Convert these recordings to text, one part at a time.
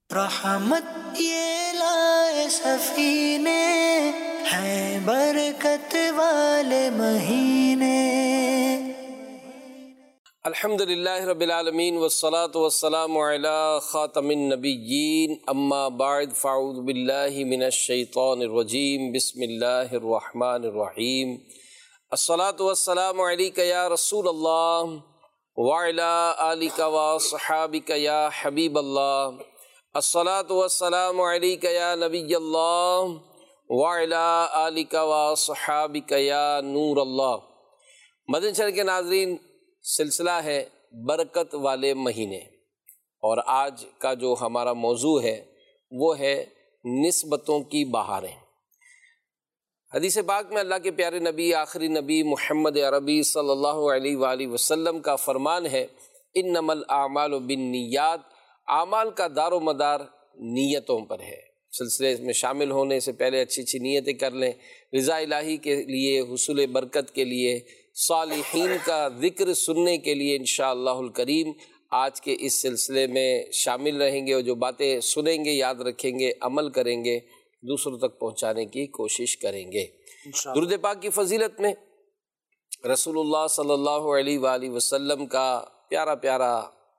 رحمت یہ لائے سفینے ہیں برکت والے مہینے۔ الحمدللہ رب العالمین والصلاة والسلام علی خاتم النبیین، اما بعد فاعوذ باللہ من الشیطان الرجیم، بسم اللہ الرحمن الرحیم۔ الصلاة والسلام علیک یا رسول اللہ وعلی آلک وصحابک یا حبیب اللہ۔ الصلاة والسلام علیک یا نبی اللہ وعلی آلک وصحابک یا نور اللہ۔ مدنی چینل کے ناظرین، سلسلہ ہے برکت والے مہینے، اور آج کا جو ہمارا موضوع ہے وہ ہے نسبتوں کی بہاریں۔ حدیث پاک میں اللہ کے پیارے نبی، آخری نبی محمد عربی صلی اللہ علیہ وآلہ وسلم کا فرمان ہے، انما الاعمال بالنیات، اعمال کا دار و مدار نیتوں پر ہے۔ سلسلے میں شامل ہونے سے پہلے اچھی اچھی نیتیں کر لیں، رضا الہی کے لیے، حصول برکت کے لیے، صالحین کا ذکر سننے کے لیے انشاءاللہ الکریم آج کے اس سلسلے میں شامل رہیں گے، اور جو باتیں سنیں گے، یاد رکھیں گے، عمل کریں گے، دوسروں تک پہنچانے کی کوشش کریں گے۔ درود پاک کی فضیلت میں رسول اللہ صلی اللہ علیہ وآلہ وسلم کا پیارا پیارا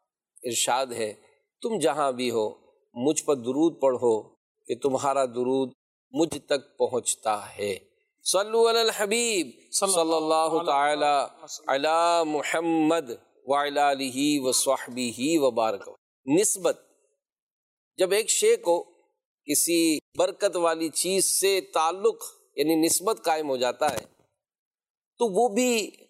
ارشاد ہے، تم جہاں بھی ہو مجھ پر درود پڑھو کہ تمہارا درود مجھ تک پہنچتا ہے۔ صلو علی الحبیب صلی اللہ تعالی علی محمد وعلی آلہ وصحبہ وبارک۔ نسبت، جب ایک شے کو کسی برکت والی چیز سے تعلق یعنی نسبت قائم ہو جاتا ہے تو وہ بھی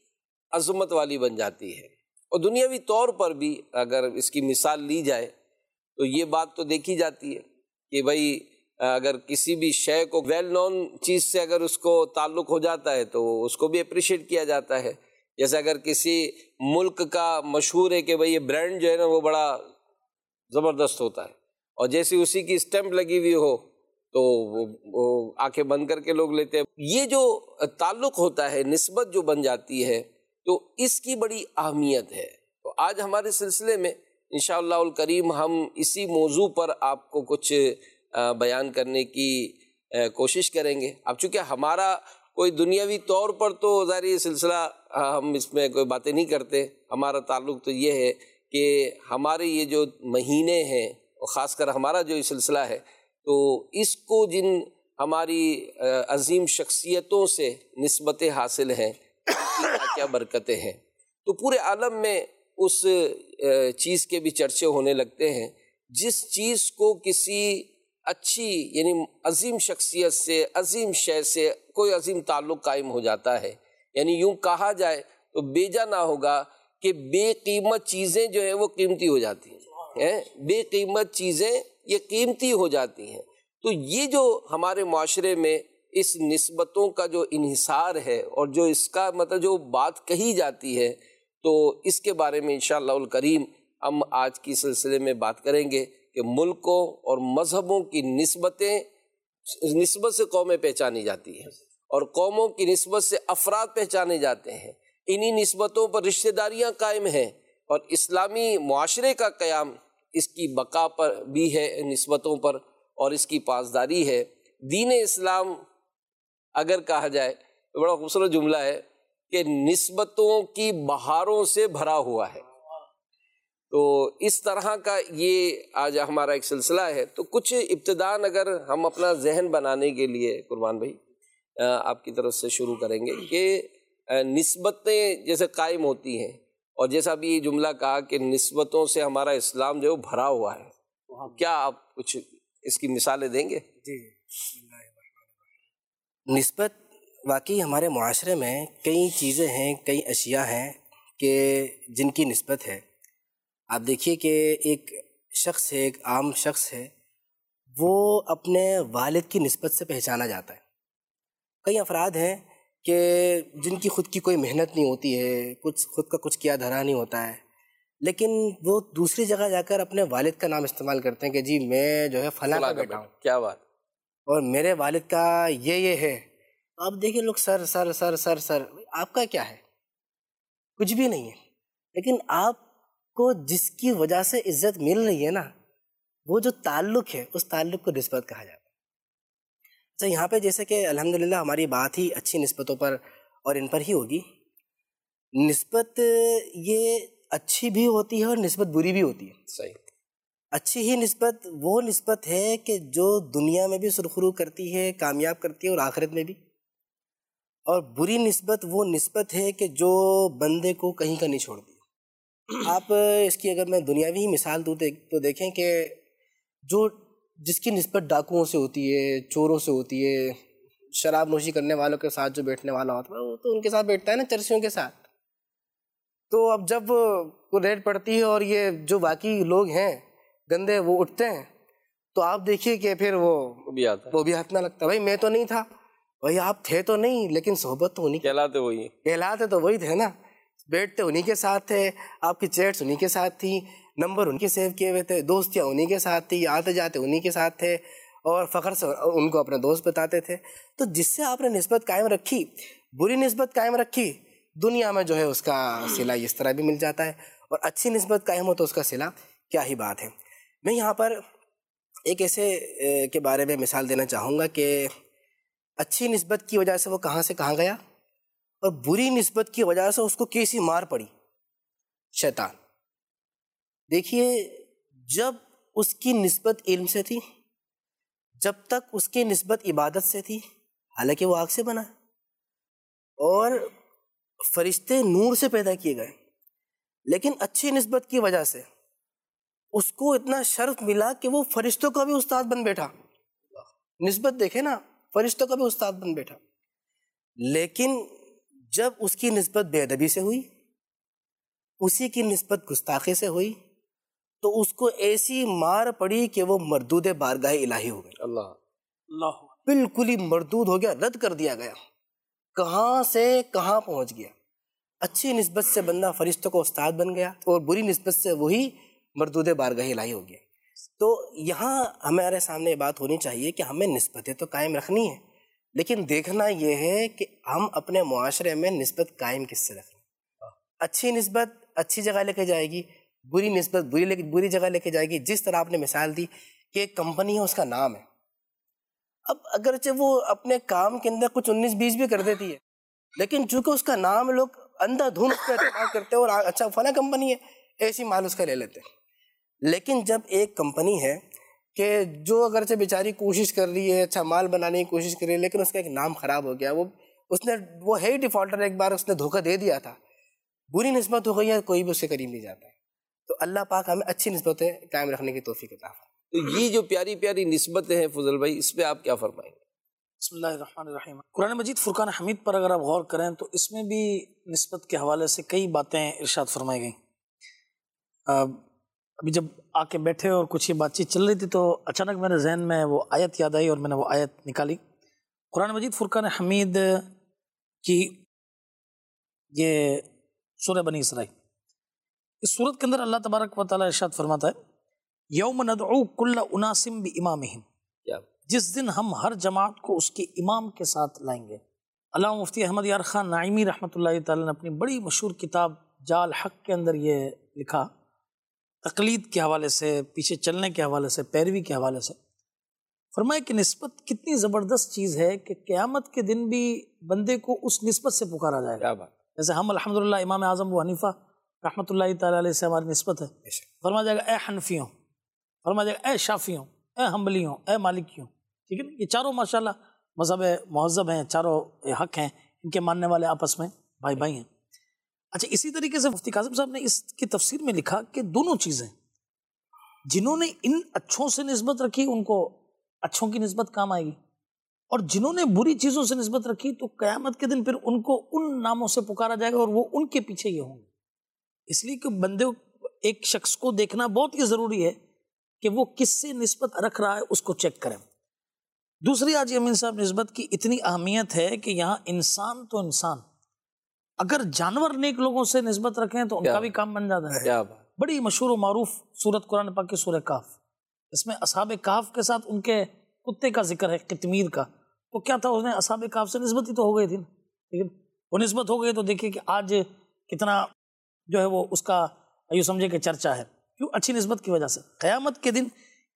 عظمت والی بن جاتی ہے، اور دنیاوی طور پر بھی اگر اس کی مثال لی جائے تو یہ بات تو دیکھی جاتی ہے کہ بھئی اگر کسی بھی شے کو ویل نون چیز سے اگر اس کو تعلق ہو جاتا ہے تو اس کو بھی اپریشیٹ کیا جاتا ہے۔ جیسے اگر کسی ملک کا مشہور ہے کہ بھئی یہ برانڈ جو ہے نا وہ بڑا زبردست ہوتا ہے، اور جیسے اسی کی اسٹیمپ لگی ہوئی ہو تو وہ آنکھیں بند کر کے لوگ لیتے ہیں۔ یہ جو تعلق ہوتا ہے، نسبت جو بن جاتی ہے، تو اس کی بڑی اہمیت ہے۔ تو آج ہمارے سلسلے میں انشاءاللہ الکریم ہم اسی موضوع پر آپ کو کچھ بیان کرنے کی کوشش کریں گے۔ اب چونکہ ہمارا کوئی دنیاوی طور پر تو ظاہر یہ سلسلہ ہم اس میں کوئی باتیں نہیں کرتے، ہمارا تعلق تو یہ ہے کہ ہمارے یہ جو مہینے ہیں، اور خاص کر ہمارا جو یہ سلسلہ ہے، تو اس کو جن ہماری عظیم شخصیتوں سے نسبتیں حاصل ہیں، کیا برکتیں ہیں، تو پورے عالم میں اس چیز کے بھی چرچے ہونے لگتے ہیں جس چیز کو کسی اچھی یعنی عظیم شخصیت سے، عظیم شے سے کوئی عظیم تعلق قائم ہو جاتا ہے۔ یعنی یوں کہا جائے تو بیجا نہ ہوگا کہ بے قیمت چیزیں جو ہیں وہ قیمتی ہو جاتی ہیں، بے قیمت چیزیں یہ قیمتی ہو جاتی ہیں۔ تو یہ جو ہمارے معاشرے میں اس نسبتوں کا جو انحصار ہے، اور جو اس کا مطلب جو بات کہی جاتی ہے، تو اس کے بارے میں انشاءاللہ الکریم ہم آج کی سلسلے میں بات کریں گے کہ ملکوں اور مذہبوں کی نسبت سے قومیں پہچانی جاتی ہیں، اور قوموں کی نسبت سے افراد پہچانے جاتے ہیں۔ انہی نسبتوں پر رشتہ داریاں قائم ہیں، اور اسلامی معاشرے کا قیام اس کی بقا پر بھی ہے، نسبتوں پر، اور اس کی پاسداری ہے۔ دین اسلام اگر کہا جائے تو بڑا خوبصورت جملہ ہے کہ نسبتوں کی بہاروں سے بھرا ہوا ہے۔ تو اس طرح کا یہ آج ہمارا ایک سلسلہ ہے۔ تو کچھ ابتداً اگر ہم اپنا ذہن بنانے کے لیے قربان بھائی آپ کی طرف سے شروع کریں گے کہ نسبتیں جیسے قائم ہوتی ہیں، اور جیسا بھی یہ جملہ کہا کہ نسبتوں سے ہمارا اسلام جو بھرا ہوا ہے، کیا آپ کچھ اس کی مثالیں دیں گے؟ جی، نسبت واقعی ہمارے معاشرے میں کئی چیزیں ہیں، کئی اشیاء ہیں کہ جن کی نسبت ہے۔ آپ دیکھیے کہ ایک شخص ہے، ایک عام شخص ہے، وہ اپنے والد کی نسبت سے پہچانا جاتا ہے۔ کئی افراد ہیں کہ جن کی خود کی کوئی محنت نہیں ہوتی ہے، خود کا کچھ کیا دھرا نہیں ہوتا ہے، لیکن وہ دوسری جگہ جا کر اپنے والد کا نام استعمال کرتے ہیں کہ جی میں جو ہے فلاں کا بیٹا ہوں، کیا بات، اور میرے والد کا یہ ہے۔ آپ دیکھیں لوگ سر سر سر سر سر، آپ کا کیا ہے؟ کچھ بھی نہیں ہے، لیکن آپ کو جس کی وجہ سے عزت مل رہی ہے نا، وہ جو تعلق ہے اس تعلق کو نسبت کہا جاتا ہے۔ اچھا، یہاں پہ جیسے کہ الحمدللہ ہماری بات ہی اچھی نسبتوں پر اور ان پر ہی ہوگی۔ نسبت یہ اچھی بھی ہوتی ہے اور نسبت بری بھی ہوتی ہے۔ صحیح۔ اچھی ہی نسبت وہ نسبت ہے کہ جو دنیا میں بھی سرخرو کرتی ہے، کامیاب کرتی ہے اور آخرت میں بھی، اور بری نسبت وہ نسبت ہے کہ جو بندے کو کہیں کا نہیں چھوڑتی۔ آپ اس کی اگر میں دنیاوی ہی مثال دوں تو دیکھیں کہ جس کی نسبت ڈاکوؤں سے ہوتی ہے، چوروں سے ہوتی ہے، شراب نوشی کرنے والوں کے ساتھ جو بیٹھنے والا ہوتا ہے وہ تو ان کے ساتھ بیٹھتا ہے نا، چرسیوں کے ساتھ۔ تو اب جب کوئی ریڈ پڑتی ہے اور یہ جو واقعی لوگ ہیں گندے وہ اٹھتے ہیں تو آپ دیکھیے کہ پھر وہ بھی ہاتھ نہ لگتا، بھائی میں تو نہیں تھا، بھائی آپ تھے تو نہیں لیکن صحبت تو انہیں کہلاتے تو وہی تھے نا، بیٹھتے انہیں کے ساتھ تھے، آپ کی چیٹس انہیں کے ساتھ تھیں، نمبر ان کے سیو کیے ہوئے تھے، دوستیاں انہیں کے ساتھ تھی، آتے جاتے انہیں کے ساتھ تھے اور فخر سے ان کو اپنے دوست بتاتے تھے۔ تو جس سے آپ نے نسبت قائم رکھی، بری نسبت قائم رکھی، دنیا میں جو ہے اس کا صلہ اس طرح بھی مل جاتا ہے، اور اچھی نسبت قائم ہو تو اس کا صلہ کیا ہی بات ہے۔ میں یہاں پر ایک ایسے کے بارے میں مثال دینا چاہوں گا کہ اچھی نسبت کی وجہ سے وہ کہاں سے کہاں گیا، اور بری نسبت کی وجہ سے اس کو کیسی مار پڑی، شیطان۔ دیکھیے، جب اس کی نسبت علم سے تھی، جب تک اس کی نسبت عبادت سے تھی، حالانکہ وہ آگ سے بنا اور فرشتے نور سے پیدا کیے گئے، لیکن اچھی نسبت کی وجہ سے اس کو اتنا شرف ملا کہ وہ فرشتوں کا بھی استاد بن بیٹھا۔ نسبت دیکھے نا، فرشتوں کا بھی استاد بن بیٹھا۔ لیکن جب اس کی نسبت بے ادبی سے ہوئی، اسی کی نسبت گستاخی سے ہوئی، تو اس کو ایسی مار پڑی کہ وہ مردود بارگاہ الہی ہو گئی۔ اللہ بالکل ہی مردود ہو گیا، رد کر دیا گیا، کہاں سے کہاں پہنچ گیا۔ اچھی نسبت سے بندہ فرشتوں کو استاد بن گیا اور بری نسبت سے وہی مردود بارگاہ الہی ہو گیا۔ تو یہاں ہمارے سامنے یہ بات ہونی چاہیے کہ ہمیں نسبتیں تو قائم رکھنی ہے، لیکن دیکھنا یہ ہے کہ ہم اپنے معاشرے میں نسبت قائم کس سے رکھیں۔ اچھی نسبت اچھی جگہ لے کے جائے گی، بری نسبت بری جگہ لے کے جائے گی۔ جس طرح آپ نے مثال دی کہ ایک کمپنی ہے، اس کا نام ہے، اب اگرچہ وہ اپنے کام کے اندر کچھ 19-20 بھی کر دیتی ہے، لیکن چونکہ اس کا نام لوگ اندھا دھند اس پہ اعتماد کرتے ہیں اور اچھا فلاں کمپنی ہے ایسی مال اس کا لے لیتے ہیں۔ لیکن جب ایک کمپنی ہے کہ جو اگرچہ بیچاری کوشش کر رہی ہے، اچھا مال بنانے کی کوشش کر رہی ہے، لیکن اس کا ایک نام خراب ہو گیا، وہ ہے ہی ڈیفالٹر، ایک بار اس نے دھوکہ دے دیا تھا، بری نسبت ہو گئی ہے، کوئی بھی اس سے قریب نہیں جاتا ہے۔ تو اللہ پاک ہمیں اچھی نسبتیں قائم رکھنے کی توفیق عطا فرمائے۔ تو یہ جو پیاری پیاری نسبتیں ہیں فضل بھائی، اس پہ آپ کیا فرمائیں گے؟ بسم اللہ الرحمن الرحیم۔ قرآن مجید فرقان حمید پر اگر آپ غور کریں تو اس میں بھی نسبت کے حوالے سے کئی باتیں ارشاد فرمائی گئیں۔ ابھی جب آ کے بیٹھے اور کچھ یہ بات چیت چل رہی تھی تو اچانک میرے ذہن میں وہ آیت یاد آئی اور میں نے وہ آیت نکالی۔ قرآن مجید فرقان حمید کی یہ سورہ بنی اسرائیل، اس سورت کے اندر اللہ تبارک و تعالیٰ ارشاد فرماتا ہے، یوم ندعو کل اناس بامامہم، جس دن ہم ہر جماعت کو اس کے امام کے ساتھ لائیں گے۔ علامہ مفتی احمد یار خان نعیمی رحمۃ اللہ تعالیٰ نے اپنی بڑی مشہور کتاب جال حق کے اندر یہ لکھا، تقلید کے حوالے سے، پیچھے چلنے کے حوالے سے، پیروی کے حوالے سے، فرمایا کہ نسبت کتنی زبردست چیز ہے کہ قیامت کے دن بھی بندے کو اس نسبت سے پکارا جائے گا۔ جیسے ہم الحمدللہ امام اعظم ابو حنیفہ رحمۃ اللہ تعالیٰ علیہ سے ہماری نسبت ہے، فرمایا جائے گا اے حنفیوں، فرمایا جائے گا اے شافیوں، اے حنبلیوں، اے مالکیوں، ٹھیک ہے نا؟ یہ چاروں ماشاءاللہ مذہب مہذب ہیں، چاروں حق ہیں، ان کے ماننے والے آپس میں بھائی بھائی ہیں۔ اچھا، اسی طریقے سے مفتی کاظم صاحب نے اس کی تفسیر میں لکھا کہ دونوں چیزیں، جنہوں نے ان اچھوں سے نسبت رکھی ان کو اچھوں کی نسبت کام آئے گی، اور جنہوں نے بری چیزوں سے نسبت رکھی تو قیامت کے دن پھر ان کو ان ناموں سے پکارا جائے گا اور وہ ان کے پیچھے یہ ہوں گے۔ اس لیے کہ بندے ایک شخص کو دیکھنا بہت ہی ضروری ہے کہ وہ کس سے نسبت رکھ رہا ہے، اس کو چیک کریں۔ دوسری آج امین صاحب نسبت کی اتنی اہمیت ہے کہ یہاں انسان تو انسان، اگر جانور نیک لوگوں سے نسبت رکھیں تو ان کا بھی کام بن جاتا ہے۔ بڑی مشہور و معروف سورت قرآن پاک کی سورہ کہف، اس میں اصحاب کہف کے ساتھ ان کے کتے کا ذکر ہے، قطمیر کا۔ تو کیا تھا، اس نے اصحاب کہف سے نسبت ہی تو ہو گئی تھی نا، ٹھیک ہے، وہ نسبت ہو گئی تو دیکھیے کہ آج کتنا جو ہے وہ اس کا یوں سمجھے کہ چرچا ہے، کیوں؟ اچھی نسبت کی وجہ سے۔ قیامت کے دن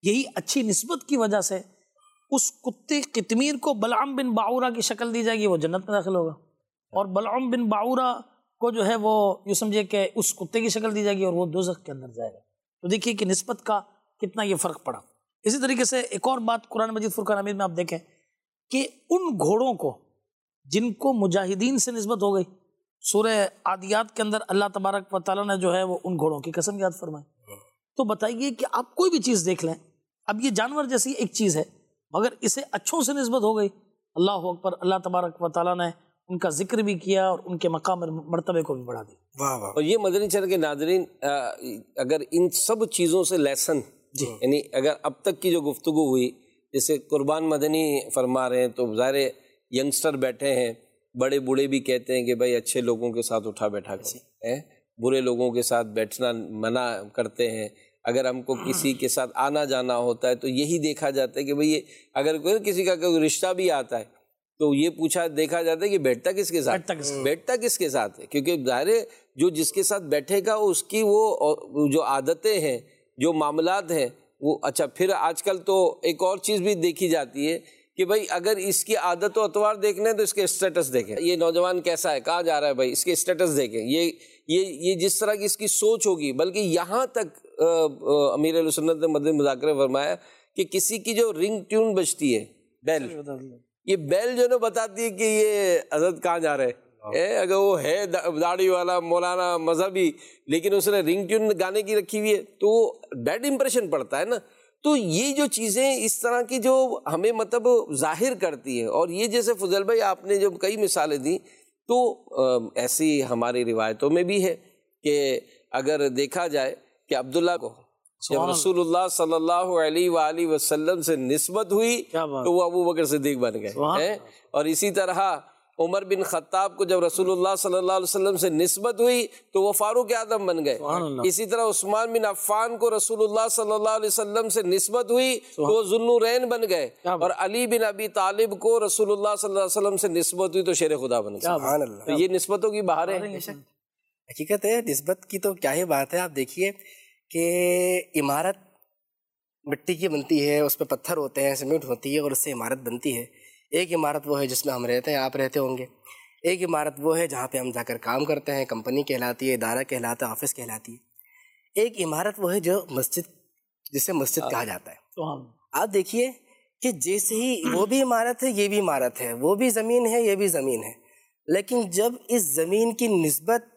یہی اچھی نسبت کی وجہ سے اس کتے قطمیر کو بلعم بن باعورہ کی شکل دی جائے گی، وہ جنت میں داخل ہوگا، اور بلعم بن باعورہ کو جو ہے وہ یوں سمجھے کہ اس کتے کی شکل دی جائے گی اور وہ دوزخ کے اندر جائے گا۔ تو دیکھیے کہ نسبت کا کتنا یہ فرق پڑا۔ اسی طریقے سے ایک اور بات قرآن مجید فرقان حمید میں آپ دیکھیں کہ ان گھوڑوں کو جن کو مجاہدین سے نسبت ہو گئی، سورہ عادیات کے اندر اللہ تبارک و تعالیٰ نے جو ہے وہ ان گھوڑوں کی قسم یاد فرمائی۔ تو بتائیے کہ آپ کوئی بھی چیز دیکھ لیں، اب یہ جانور جیسی ایک چیز ہے مگر اسے اچھوں سے نسبت ہو گئی، اللہ اکبر، اللہ تبارک و تعالیٰ نے ان کا ذکر بھی کیا اور ان کے مقام مرتبے کو بھی بڑھا دیا۔ واہ واہ۔ اور یہ مدنی چینل کے ناظرین اگر ان سب چیزوں سے لیسن، یعنی اگر اب تک کی جو گفتگو ہوئی، جیسے قربان مدنی فرما رہے ہیں تو ظاہر ینگسٹر بیٹھے ہیں، بڑے بوڑھے بھی کہتے ہیں کہ بھائی اچھے لوگوں کے ساتھ اٹھا بیٹھا کریں، برے لوگوں کے ساتھ بیٹھنا منع کرتے ہیں۔ اگر ہم کو کسی کے ساتھ آنا جانا ہوتا ہے تو یہی دیکھا جاتا ہے کہ بھئی اگر کوئی کسی کا کوئی رشتہ بھی آتا ہے تو یہ دیکھا جاتا ہے کہ بیٹھتا کس کے ساتھ، بیٹھتا کس کے ساتھ ہے، کیونکہ ظاہر ہے جو جس کے ساتھ بیٹھے گا اس کی وہ جو عادتیں ہیں، جو معاملات ہیں وہ اچھا۔ پھر آج کل تو ایک اور چیز بھی دیکھی جاتی ہے کہ بھئی اگر اس کی عادت و اطوار دیکھنے تو اس کے اسٹیٹس دیکھیں، یہ نوجوان کیسا ہے، کہاں جا رہا ہے بھائی، اس کے اسٹیٹس دیکھیں، یہ جس طرح کی اس کی سوچ ہوگی۔ بلکہ یہاں تک امیر اہل سنت نے مدنی مذاکرے فرمایا کہ کسی کی جو رنگ ٹیون بجتی ہے، بیل، یہ بیل جو نا بتاتی ہے کہ یہ حضرت کہاں جا رہے ہیں۔ اگر وہ ہے داڑھی والا مولانا مذہبی لیکن اس نے رنگ ٹیون گانے کی رکھی ہوئی ہے تو بیڈ امپریشن پڑتا ہے نا۔ تو یہ جو چیزیں اس طرح کی جو ہمیں مطلب ظاہر کرتی ہے، اور یہ جیسے فضل بھائی آپ نے جب کئی مثالیں دی تو ایسی ہماری روایتوں میں بھی ہے کہ اگر دیکھا جائے کہ عبداللہ کو جب رسول اللہ صلی اللہ علیہ وآلہ وسلم سے نسبت ہوئی تو وہ ابو بکر صدیق بن گئے، اور اسی طرح عمر بن خطاب کو جب رسول اللہ صلی اللہ علیہ وسلم سے نسبت ہوئی تو وہ فاروق اعظم بن گئے، اسی طرح عثمان بن عفان کو رسول اللہ صلی اللہ علیہ وسلم سے نسبت ہوئی تو وہ ذو النورین بن گئے، اور علی بن ابی طالب کو رسول اللہ صلی اللہ علیہ وسلم سے نسبت ہوئی تو شیر خدا بن گئے۔ تو یہ نسبتوں کی بہار ہے، حقیقت ہے نسبت کی۔ تو کیا ہی بات ہے، آپ دیکھیے کہ عمارت مٹی کی بنتی ہے، اس پہ پتھر ہوتے ہیں، سیمنٹ ہوتی ہے اور اس سے عمارت بنتی ہے۔ ایک عمارت وہ ہے جس میں ہم رہتے ہیں، آپ رہتے ہوں گے، ایک عمارت وہ ہے جہاں پہ ہم جا کر کام کرتے ہیں، کمپنی کہلاتی ہے، ادارہ کہلاتا ہے، آفس کہلاتی ہے۔ ایک عمارت وہ ہے جو مسجد، جسے مسجد کہا جاتا ہے۔ آپ دیکھیے کہ جیسے ہی وہ بھی عمارت ہے، یہ بھی عمارت ہے، وہ بھی زمین ہے، یہ بھی زمین ہے، لیکن جب اس زمین کی نسبت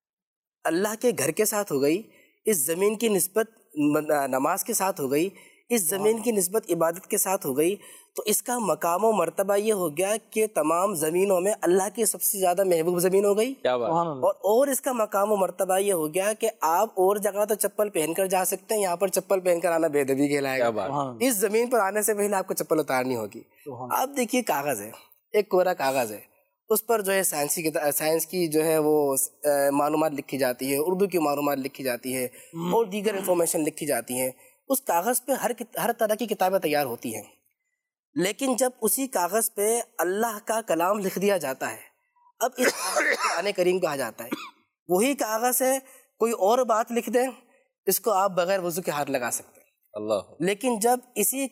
اللہ کے گھر کے ساتھ ہو گئی، اس زمین کی نسبت نماز کے ساتھ ہو گئی، اس زمین کی نسبت عبادت کے ساتھ ہو گئی، تو اس کا مقام و مرتبہ یہ ہو گیا کہ تمام زمینوں میں اللہ کی سب سے زیادہ محبوب زمین ہو گئی۔ اور اس کا مقام و مرتبہ یہ ہو گیا کہ آپ اور جگہ تو چپل پہن کر جا سکتے ہیں، یہاں پر چپل پہن کر آنا بے ادبی کہلائے گا، اس زمین پر آنے سے پہلے آپ کو چپل اتارنی ہوگی۔ آپ دیکھیے کاغذ ہے، ایک کوڑا کاغذ ہے، اس پر جو ہے سائنس کی جو ہے وہ معلومات لکھی جاتی ہے، اردو کی معلومات لکھی جاتی ہے اور دیگر انفارمیشن لکھی جاتی ہیں۔ اس کاغذ پہ ہر طرح کی کتابیں تیار ہوتی ہیں، لیکن جب اسی کاغذ پہ اللہ کا کلام لکھ دیا جاتا ہے، اب اس کاغذ کو قرآن کریم کہا جاتا ہے۔ وہی کاغذ ہے، کوئی اور بات لکھ دیں، اس کو آپ بغیر وضو کے ہاتھ لگا سکتے ہیں اللہ۔ لیکن جب اسی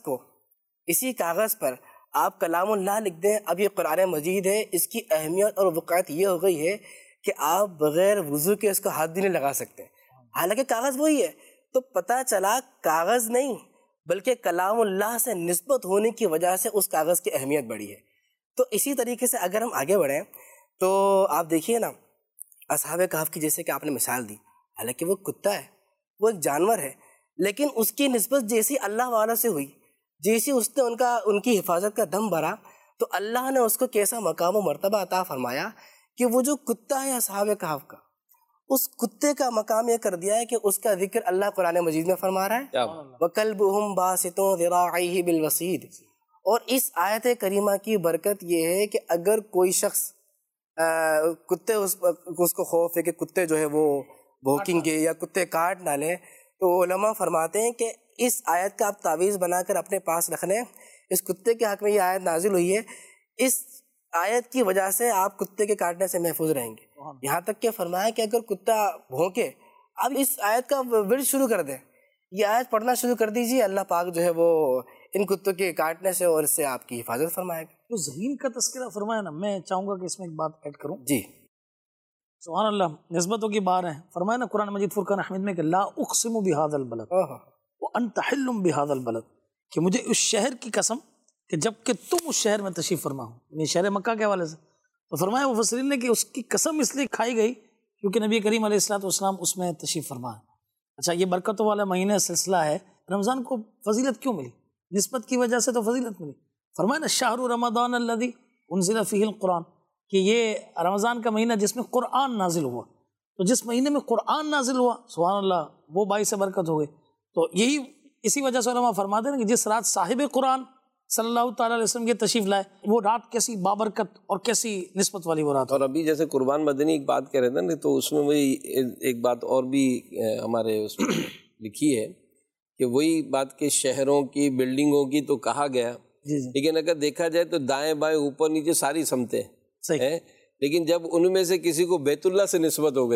کاغذ پر آپ کلام اللہ لکھ دیں، اب یہ قرآن مجید ہے، اس کی اہمیت اور وقعت یہ ہو گئی ہے کہ آپ بغیر وضو کے اس کو ہاتھ بھی نہیں لگا سکتے، حالانکہ کاغذ وہی ہے۔ تو پتہ چلا کاغذ نہیں بلکہ کلام اللہ سے نسبت ہونے کی وجہ سے اس کاغذ کی اہمیت بڑھی ہے۔ تو اسی طریقے سے اگر ہم آگے بڑھیں تو آپ دیکھیے نا، اصحاب کہف کی جیسے کہ آپ نے مثال دی، حالانکہ وہ کتا ہے، وہ ایک جانور ہے، لیکن اس کی نسبت جیسی اللہ والا سے ہوئی، جیسی اس نے ان کی حفاظت کا دم بھرا، تو اللہ نے اس کو کیسا مقام و مرتبہ عطا فرمایا کہ وہ جو کتا ہے اصحاب کہف کا، اس کتے کا مقام یہ کر دیا ہے کہ اس کا ذکر اللہ قرآن مجید میں فرما رہا ہے، وَكَلْبُهُمْ بَاسِطٌ ذِرَاعَيْهِ بِالْوَصِيدِ۔ اور اس آیت کریمہ کی برکت یہ ہے کہ اگر کوئی شخص کتے اس کو خوف ہے کہ کتے جو ہے وہ بھونکیں گے یا کتے کاٹ نہ لیں، تو علماء فرماتے ہیں کہ اس آیت کا آپ تعویذ بنا کر اپنے پاس رکھ لیں۔ اس کتے کے حق میں یہ آیت نازل ہوئی ہے، اس آیت کی وجہ سے آپ کتے کے کاٹنے سے محفوظ رہیں گے۔ یہاں تک کہ فرمایا کہ اگر کتا بھونکے، اب اس آیت کا ورد شروع کر دیں، یہ آیت پڑھنا شروع کر دیجیے، اللہ پاک جو ہے وہ ان کتوں کے کاٹنے سے اور اس سے آپ کی حفاظت فرمائے گا۔ جو ذہین کا تذکرہ فرمایا نا، میں چاہوں گا کہ اس میں ایک بات ایڈ کروں۔ جی سبحان اللہ، نسبتوں کی بار ہے۔ فرمایا نا قرآن مجید فرقان حمید میں کہ لا اقسم بہذا البلد وانت حل بہذا البلد، کہ مجھے اس شہر کی قسم کہ جب کہ تم اس شہر میں تشریف فرما ہو، یعنی شہر مکہ کے حوالے سے۔ تو فرمایا مفسرین نے کہ اس کی قسم اس لیے کھائی گئی کیونکہ نبی کریم علیہ الصلوۃ والسلام اس میں تشریف فرما ہے۔ اچھا، یہ برکتوں والا مہینہ سلسلہ ہے، رمضان کو فضیلت کیوں ملی؟ نسبت کی وجہ سے تو فضیلت ملی۔ فرمایا نا شہر رمضان الذی انزل فیہ القرآن، کہ یہ رمضان کا مہینہ جس میں قرآن نازل ہوا، تو جس مہینے میں قرآن نازل ہوا سبحان اللہ وہ باعث برکت ہو گئی۔ تو یہی اسی وجہ سے علماء فرماتے ہیں کہ جس رات صاحب قرآن صلی اللہ تعالیٰ علیہ وسلم کے تشریف لائے، وہ رات کیسی بابرکت اور کیسی نسبت والی وہ رات۔ اور ابھی جیسے قربان مدنی ایک بات کہہ رہے تھے نا، تو اس میں وہی ایک بات اور بھی ہمارے اس میں لکھی ہے کہ وہی بات کہ شہروں کی بلڈنگوں کی تو کہا گیا، لیکن اگر دیکھا جائے تو دائیں بائیں اوپر نیچے ساری سمتیں ہیں، لیکن جب ان میں سے کسی کو بیت اللہ سے نسبت ہو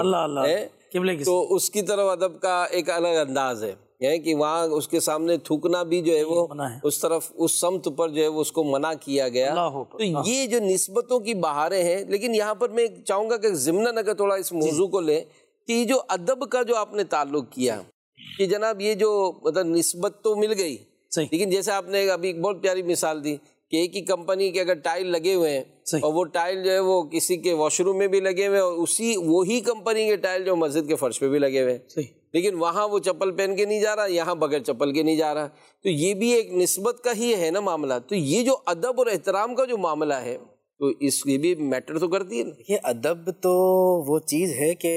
گئی تو اس کی طرف ادب کا ایک الگ انداز ہے کہ وہاں اس کے سامنے تھوکنا بھی جو ہے وہ اس طرف اس سمت پر جو ہے وہ اس کو منع کیا گیا۔ تو یہ جو نسبتوں کی بہاریں ہیں، لیکن یہاں پر میں چاہوں گا کہ ضمناً اگر تھوڑا اس موضوع کو لیں کہ یہ جو ادب کا جو آپ نے تعلق کیا کہ جناب یہ جو مطلب نسبت تو مل گئی، لیکن جیسے آپ نے ابھی ایک بہت پیاری مثال دی کہ ایک ہی کمپنی کے اگر ٹائل لگے ہوئے ہیں اور وہ ٹائل جو ہے وہ کسی کے واش روم میں بھی لگے ہوئے ہیں اور وہی کمپنی کے ٹائل جو مسجد کے فرش پہ بھی لگے ہوئے ہیں، لیکن وہاں وہ چپل پہن کے نہیں جا رہا، یہاں بغیر چپل کے نہیں جا رہا، تو یہ بھی ایک نسبت کا ہی ہے نا معاملہ۔ تو یہ جو ادب اور احترام کا جو معاملہ ہے تو اس یہ بھی میٹر تو کرتی ہے نا۔ یہ ادب تو وہ چیز ہے کہ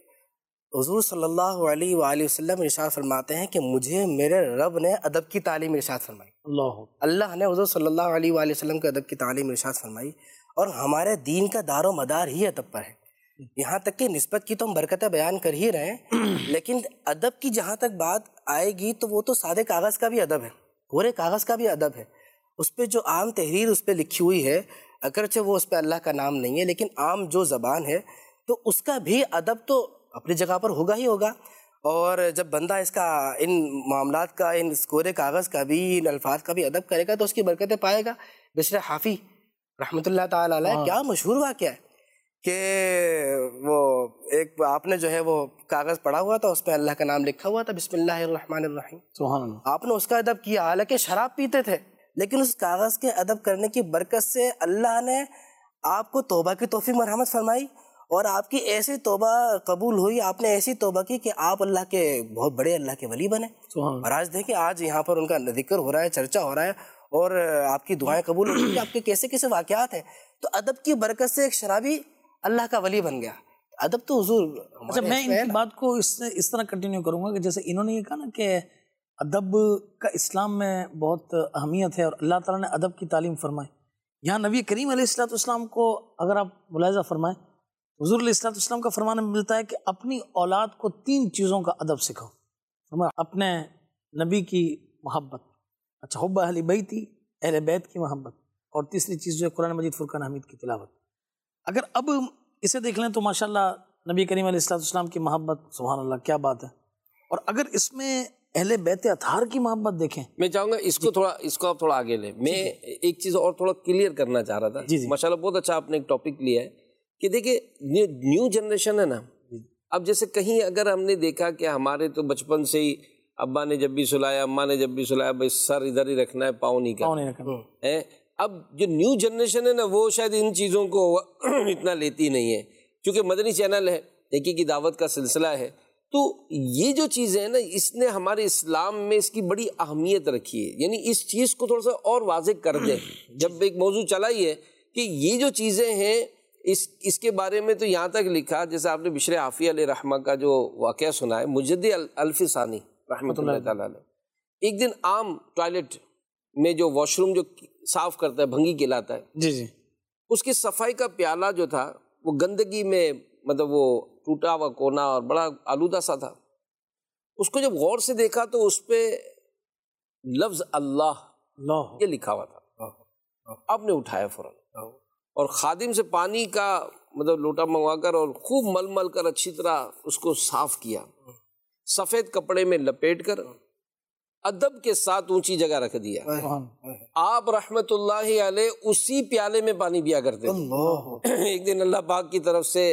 حضور صلی اللہ علیہ وآلہ وسلم ارشاد فرماتے ہیں کہ مجھے میرے رب نے ادب کی تعلیم ارشاد فرمائی، اللہ نے حضور صلی اللہ علیہ وآلہ وسلم کو ادب کی تعلیم ارشاد فرمائی، اور ہمارے دین کا دار و مدار ہی ادب پر ہے۔ یہاں تک کہ نسبت کی تو ہم برکتیں بیان کر ہی رہے ہیں، لیکن ادب کی جہاں تک بات آئے گی تو وہ تو سادے کاغذ کا بھی ادب ہے، پورے کاغذ کا بھی ادب ہے۔ اس پہ جو عام تحریر اس پہ لکھی ہوئی ہے، اگرچہ وہ اس پہ اللہ کا نام نہیں ہے، لیکن عام جو زبان ہے تو اس کا بھی ادب تو اپنی جگہ پر ہوگا ہی ہوگا۔ اور جب بندہ اس کا ان معاملات کا، ان کورے کاغذ کا بھی، ان الفاظ کا بھی ادب کرے گا تو اس کی برکتیں پائے گا۔ بشر حافی رحمۃ اللہ تعالیٰ علیہ کیا مشہور واقعہ ہے کہ وہ ایک آپ نے جو ہے وہ کاغذ پڑا ہوا تھا، اس پہ اللہ کا نام لکھا ہوا تھا، بسم اللہ الرحمن الرحیم، سبحان اللہ۔ آپ نے اس کا ادب کیا، حالانکہ شراب پیتے تھے، لیکن اس کاغذ کے ادب کرنے کی برکت سے اللہ نے آپ کو توبہ کی توفیق مرحمت فرمائی، اور آپ کی ایسی توبہ قبول ہوئی، آپ نے ایسی توبہ کی کہ آپ اللہ کے بہت بڑے اللہ کے ولی بنے۔ اور آج دیکھیں، آج یہاں پر ان کا ذکر ہو رہا ہے، چرچا ہو رہا ہے، اور آپ کی دعائیں قبول ہو رہی ہیں۔ آپ کے کیسے کیسے واقعات ہیں، تو ادب کی برکت سے ایک شرابی اللہ کا ولی بن گیا۔ ادب تو حضور۔ اچھا، میں ان کی بات کو اس طرح کنٹینیو کروں گا کہ جیسے انہوں نے یہ کہا نا کہ ادب کا اسلام میں بہت اہمیت ہے اور اللہ تعالیٰ نے ادب کی تعلیم فرمائی۔ یہاں نبی کریم علیہ الصلوۃ والسلام کو اگر آپ ملاحظہ فرمائیں، حضور علیہ الصلوۃ والسلام کا فرمان ملتا ہے کہ اپنی اولاد کو 3 چیزوں کا ادب سکھاؤ۔ اپنے نبی کی محبت، اچھا حب اہل بیتی، اہل بیت کی محبت، اور تیسری چیز جو ہے قرآن مجید فرقان حمید کی تلاوت۔ اگر اب اسے دیکھ لیں تو ماشاءاللہ نبی کریم علیہ الصلوۃ والسلام کی محبت، سبحان اللہ کیا بات ہے۔ اور اگر اس میں اہل بیت اطہار کی محبت دیکھیں، میں چاہوں گا اس کو آپ تھوڑا آگے لیں۔ میں ایک چیز اور تھوڑا کلیئر کرنا چاہ رہا تھا۔ ماشاءاللہ بہت اچھا آپ نے ایک ٹاپک لیا ہے کہ دیکھیں نیو جنریشن ہے نا، اب جیسے کہیں اگر ہم نے دیکھا کہ ہمارے تو بچپن سے ہی ابا نے جب بھی سلایا، اماں نے جب بھی سلایا، بھائی سر ادھر ہی رکھنا ہے، پاؤں نہیں کرنا ہے۔ اب جو نیو جنریشن ہے نا، وہ شاید ان چیزوں کو اتنا لیتی نہیں ہے، کیونکہ مدنی چینل ہے، نیکی کی دعوت کا سلسلہ ہے، تو یہ جو چیزیں ہیں نا، اس نے ہمارے اسلام میں اس کی بڑی اہمیت رکھی ہے۔ یعنی اس چیز کو تھوڑا سا اور واضح کر دیں، جب ایک موضوع چلا ہی ہے کہ یہ جو چیزیں ہیں اس کے بارے میں، تو یہاں تک لکھا، جیسے آپ نے بشر حافی علیہ رحمہ کا جو واقعہ سنا ہے، مجدی الفی ثانی رحمۃ اللہ تعالیٰ علیہ، ایک دن عام ٹوائلٹ میں جو واش روم جو صاف کرتا ہے، بھنگی کہلاتا ہے، اس کی صفائی کا پیالہ جو تھا وہ گندگی میں، مطلب وہ ٹوٹا ہوا کونا اور بڑا آلودہ سا تھا۔ اس کو جب غور سے دیکھا تو اس پہ لفظ اللہ یہ لکھا ہوا تھا۔ آپ نے اٹھایا فوراً اور خادم سے پانی کا مطلب لوٹا منگوا کر اور خوب مل مل کر اچھی طرح اس کو صاف کیا۔ سفید کپڑے میں لپیٹ کر ادب کے ساتھ اونچی جگہ رکھ دیا. آپ رحمت اللہ علیہ اسی پیالے میں پانی پیا کرتے تھے. ایک دن اللہ پاک کی طرف سے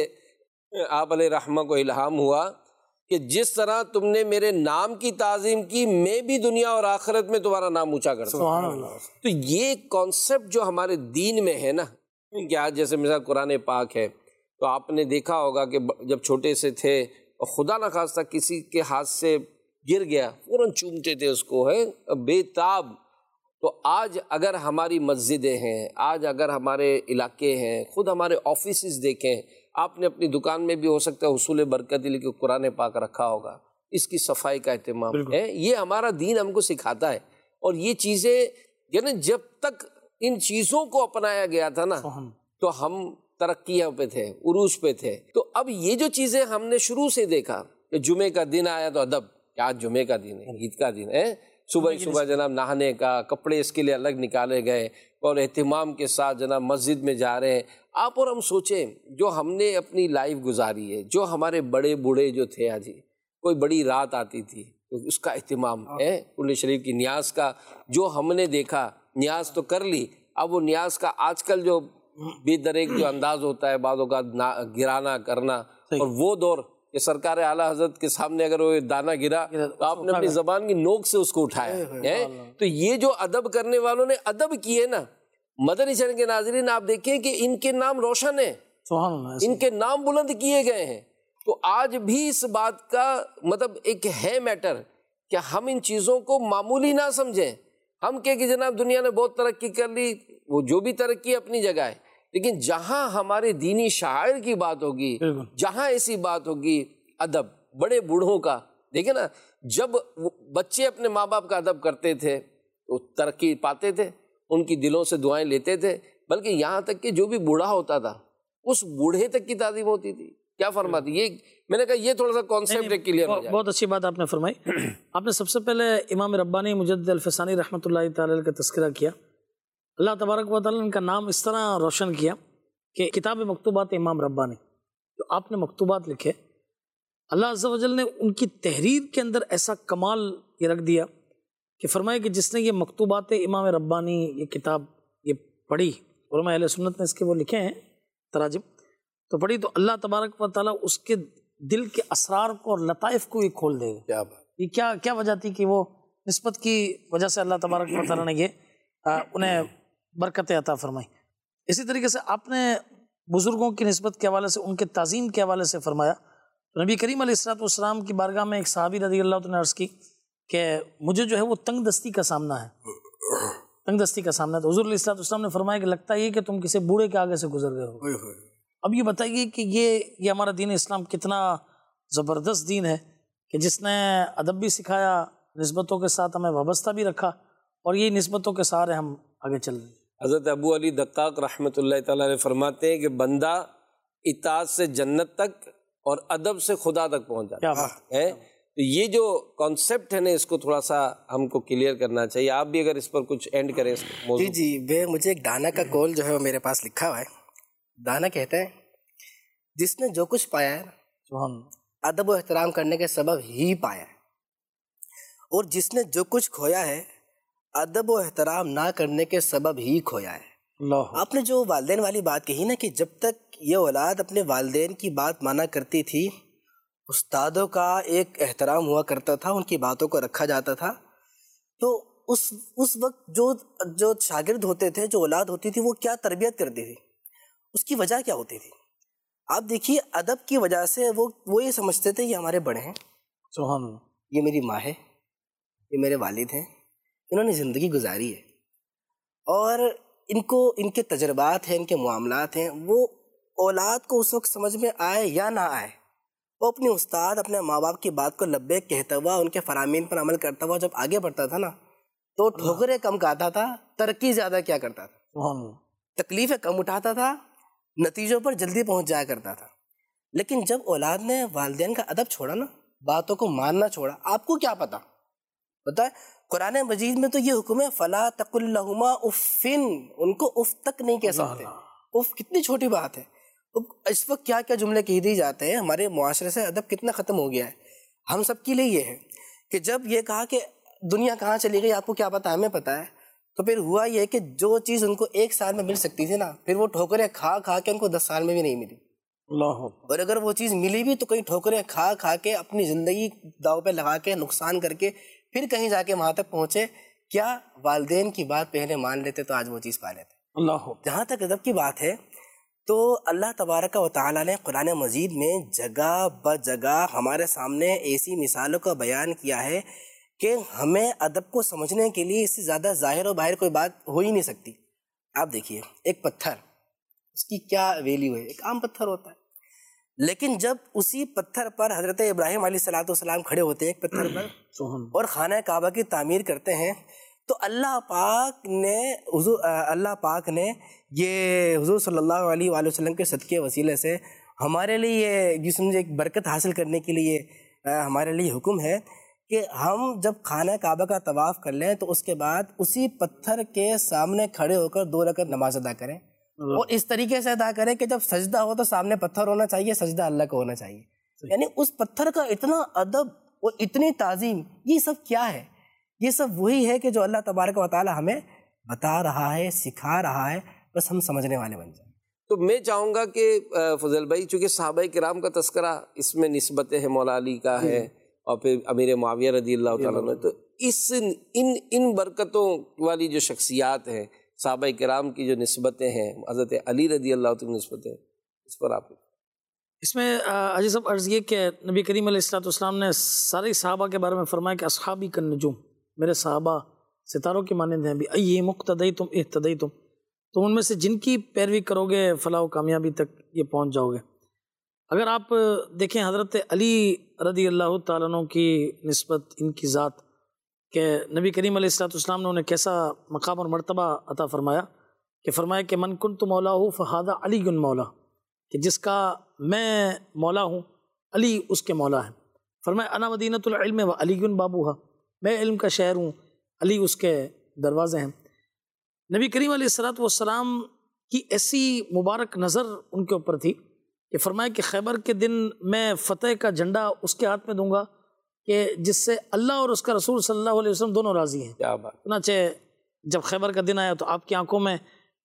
آپ علیہ رحمہ کو الہام ہوا کہ جس طرح تم نے میرے نام کی تعظیم کی، میں بھی دنیا اور آخرت میں تمہارا نام اونچا کرتا ہوں. تو یہ کانسیپٹ جو ہمارے دین میں ہے نا، کہ آج جیسے مثلا قرآن پاک ہے، تو آپ نے دیکھا ہوگا کہ جب چھوٹے سے تھے اور خدا نخواستہ کسی کے ہاتھ سے گر گیا فوراً چومتے تھے اس کو، ہے بے تاب. تو آج اگر ہماری مسجدیں ہیں، آج اگر ہمارے علاقے ہیں، خود ہمارے آفیسز دیکھیں، آپ نے اپنی دکان میں بھی ہو سکتا ہے حصول برکت لے کے قرآن پاک رکھا ہوگا، اس کی صفائی کا اہتمام ہے. یہ ہمارا دین ہم کو سکھاتا ہے. اور یہ چیزیں یعنی جب تک ان چیزوں کو اپنایا گیا تھا نا تو ہم ترقیوں پہ تھے، عروج پہ تھے. تو اب یہ جو چیزیں ہم نے شروع سے دیکھا کہ جمعے کا دن آیا تو ادب، آج جمعے کا دن ہے، عید کا دن ہے، صبح جناب نہانے کا، کپڑے اس کے لیے الگ نکالے گئے اور اہتمام کے ساتھ جناب مسجد میں جا رہے ہیں. آپ اور ہم سوچیں جو ہم نے اپنی لائف گزاری ہے، جو ہمارے بڑے بوڑھے جو تھے، آج کوئی بڑی رات آتی تھی تو اس کا اہتمام ہے، قرآن شریف کی نیاز کا جو ہم نے دیکھا، نیاز تو کر لی. اب وہ نیاز کا آج کل جو بے دریک جو انداز ہوتا ہے بعض اوقات گرانا کرنا، اور وہ دور کہ سرکار اعلیٰ حضرت کے سامنے اگر وہ دانا گرا تو آپ نے اپنی زبان کی نوک سے اس کو اٹھایا ہے. تو یہ جو ادب کرنے والوں نے ادب کیے نا، مدنی چینل کے ناظرین آپ دیکھیں کہ ان کے نام روشن ہیں، ان کے نام بلند کیے گئے ہیں. تو آج بھی اس بات کا مطلب ایک ہے میٹر کہ ہم ان چیزوں کو معمولی نہ سمجھیں. ہم کہ جناب دنیا نے بہت ترقی کر لی، وہ جو بھی ترقی اپنی جگہ ہے، لیکن جہاں ہمارے دینی شاعر کی بات ہوگی، جہاں ایسی بات ہوگی ادب بڑے بوڑھوں کا. دیکھیں نا، جب بچے اپنے ماں باپ کا ادب کرتے تھے تو ترقی پاتے تھے، ان کی دلوں سے دعائیں لیتے تھے، بلکہ یہاں تک کہ جو بھی بوڑھا ہوتا تھا اس بوڑھے تک کی تعظیم ہوتی تھی. کیا فرماتی؟ یہ میں نے کہا یہ تھوڑا سا کانسیپٹ کلیئر ہو جائے. بہت اچھی بات آپ نے فرمائی. آپ نے سب سے پہلے امام ربانی مجدد الفسانی رحمۃ اللہ تعالی علیہ کا تذکرہ کیا. اللہ تبارک و تعالی نے ان کا نام اس طرح روشن کیا کہ کتاب مکتوبات امام ربانی جو آپ نے مکتوبات لکھے، اللہ عز و جل نے ان کی تحریر کے اندر ایسا کمال یہ رکھ دیا کہ فرمایا کہ جس نے یہ مکتوبات امام ربانی یہ کتاب یہ پڑھی، علماء اہل سنت نے اس کے وہ لکھے ہیں تراجم، تو پڑھی تو اللہ تبارک و تعالیٰ اس کے دل کے اسرار کو اور لطائف کو یہ کھول دے گا. کیا بات، یہ کیا وجہ تھی کہ وہ نسبت کی وجہ سے اللہ تبارک و تعالیٰ نے یہ انہیں برکتیں عطا فرمائی. اسی طریقے سے آپ نے بزرگوں کی نسبت کے حوالے سے، ان کے تعظیم کے حوالے سے فرمایا. نبی کریم علیہ الصلوۃ والسلام کی بارگاہ میں ایک صحابی رضی اللہ عنہ نے عرض کی کہ مجھے جو ہے وہ تنگ دستی کا سامنا ہے، تنگ دستی کا سامنا ہے. تو حضور علیہ الصلوۃ والسلام نے فرمایا کہ لگتا یہ کہ تم کسی بوڑھے کے آگے سے گزر گئے ہو. اب یہ بتائیے کہ یہ ہمارا دین اسلام کتنا زبردست دین ہے کہ جس نے ادب بھی سکھایا، نسبتوں کے ساتھ ہمیں وابستہ بھی رکھا، اور یہ نسبتوں کے سہارے ہم آگے چل رہے ہیں. حضرت ابو علی دقاق رحمۃ اللہ تعالیٰ علیہ فرماتے ہیں کہ بندہ اطاعت سے جنت تک اور ادب سے خدا تک پہنچ جاتا ہے. تو یہ جو کانسیپٹ ہے نا، اس کو تھوڑا سا ہم کو کلیئر کرنا چاہیے. آپ بھی اگر اس پر کچھ اینڈ کریں اس موضوع. جی مجھے ایک دانا کا قول جو ہے وہ میرے پاس لکھا ہوا ہے. دانا کہتا ہے جس نے جو کچھ پایا ہے ادب و احترام کرنے کے سبب ہی پایا ہے، اور جس نے جو کچھ کھویا ہے ادب و احترام نہ کرنے کے سبب ہی کھویا ہے. آپ نے جو والدین والی بات کہی نا کہ جب تک یہ اولاد اپنے والدین کی بات مانا کرتی تھی، استادوں کا ایک احترام ہوا کرتا تھا، ان کی باتوں کو رکھا جاتا تھا، تو اس وقت جو شاگرد ہوتے تھے، جو اولاد ہوتی تھی، وہ کیا تربیت کرتی تھی، اس کی وجہ کیا ہوتی تھی. آپ دیکھیے ادب کی وجہ سے وہ یہ سمجھتے تھے یہ ہمارے بڑے ہیں، سبحان اللہ، یہ میری ماں ہے، یہ میرے والد ہیں، انہوں نے زندگی گزاری ہے، اور ان کے تجربات ہیں، ان کے معاملات ہیں. وہ اولاد کو اس وقت سمجھ میں آئے یا نہ آئے، وہ اپنے استاد اپنے ماں باپ کی بات کو لبیک کہتا ہوا، ان کے فرامین پر عمل کرتا ہوا جب آگے بڑھتا تھا نا، تو ٹھوکریں کم کھاتا تھا، ترقی زیادہ کیا کرتا تھا، سبحان اللہ، تکلیفیں کم اٹھاتا تھا، نتیجوں پر جلدی پہنچ جایا کرتا تھا. لیکن جب اولاد نے والدین کا ادب چھوڑا نا، باتوں کو ماننا چھوڑا، آپ کو کیا پتا ہے قرآن مجید میں تو یہ حکم ہے فَلَا تَقُلْ لَهُمَا اُفٍّ، ان کو اف تک نہیں کہہ سکتے. اف کتنی چھوٹی بات ہے. اس وقت کیا کیا جملے کہہ دی جاتے ہیں، ہمارے معاشرے سے ادب کتنا ختم ہو گیا ہے. ہم سب کے لیے یہ ہے کہ جب یہ کہا کہ دنیا کہاں چلی گئی آپ کو کیا پتا، ہمیں پتا ہے، تو پھر ہوا یہ کہ جو چیز ان کو 1 سال میں مل سکتی تھی نا، پھر وہ ٹھوکریں کھا کھا کے ان کو 10 سال میں بھی نہیں ملی. اللہ اور اگر وہ چیز ملی بھی تو کئی ٹھوکریں کھا کھا کے اپنی زندگی داؤ پہ لگا کے نقصان کر کے پھر کہیں جا کے وہاں تک پہنچے. کیا والدین کی بات پہلے مان لیتے تو آج وہ چیز پا لیتے. اللہ. جہاں تک ادب کی بات ہے تو اللہ تبارک و تعالیٰ نے قرآن مجید میں جگہ بجگہ ہمارے سامنے ایسی مثالوں کا بیان کیا ہے کہ ہمیں ادب کو سمجھنے کے لیے اس سے زیادہ ظاہر و باہر کوئی بات ہو ہی نہیں سکتی. آپ دیکھیے ایک پتھر، اس کی کیا ویلیو ہے، ایک عام پتھر ہوتا ہے، لیکن جب اسی پتھر پر حضرت ابراہیم علیہ السلام کھڑے ہوتے ہیں ایک پتھر پر اور خانہ کعبہ کی تعمیر کرتے ہیں، تو اللہ پاک نے یہ حضور صلی اللہ علیہ وآلہ وسلم کے صدقے وسیلے سے ہمارے لیے یہ سمجھے ایک برکت حاصل کرنے کے لیے ہمارے لیے حکم ہے کہ ہم جب خانہ کعبہ کا طواف کر لیں تو اس کے بعد اسی پتھر کے سامنے کھڑے ہو کر 2 رکعت نماز ادا کریں، اور اس طریقے سے ادا کریں کہ جب سجدہ ہو تو سامنے پتھر ہونا چاہیے، سجدہ اللہ کو ہونا چاہیے. یعنی اس پتھر کا اتنا ادب اور اتنی تعظیم، یہ سب کیا ہے؟ یہ سب وہی ہے کہ جو اللہ تبارک و تعالی ہمیں بتا رہا ہے، سکھا رہا ہے، بس ہم سمجھنے والے بن جائیں. تو میں چاہوں گا کہ فضل بھائی، چونکہ صحابہ کرام کا تذکرہ اس میں نسبت ہے، مولا علی کا ہے اور پھر امیر معاویہ رضی اللہ تعالیٰ عنہ، تو ان برکتوں والی جو شخصیات ہیں صحابہ کرام کی جو نسبتیں ہیں، حضرت علی رضی اللہ عنہ کی نسبتیں، اس پر آپ اس میں حاجی صاحب عرض یہ کہ نبی کریم علیہ السلام نے سارے صحابہ کے بارے میں فرمایا کہ اصحابی کالنجوم، میرے صحابہ ستاروں کے مانند ہیں، بِأَيِّهِمْ مُقْتَدَيْتُمْ اهْتَدَيْتُمْ، تم ان میں سے جن کی پیروی کرو گے فلاح و کامیابی تک یہ پہنچ جاؤ گے. اگر آپ دیکھیں حضرت علی رضی اللہ تعالیٰ عنہ کی نسبت، ان کی ذات، کہ نبی کریم علیہ السلام نے انہیں کیسا مقام اور مرتبہ عطا فرمایا کہ فرمایا کہ من کنت مولاہ فہذا علی مولا، کہ جس کا میں مولا ہوں علی اس کے مولا ہے. فرمایا انا مدینۃ العلم و علی بابوہا، میں علم کا شہر ہوں، علی اس کے دروازے ہیں. نبی کریم علیہ السلام کی ایسی مبارک نظر ان کے اوپر تھی کہ فرمایا کہ خیبر کے دن میں فتح کا جھنڈا اس کے ہاتھ میں دوں گا کہ جس سے اللہ اور اس کا رسول صلی اللہ علیہ وسلم دونوں راضی ہیں. کیا بات. چنانچہ جب خیبر کا دن آیا تو آپ کی آنکھوں میں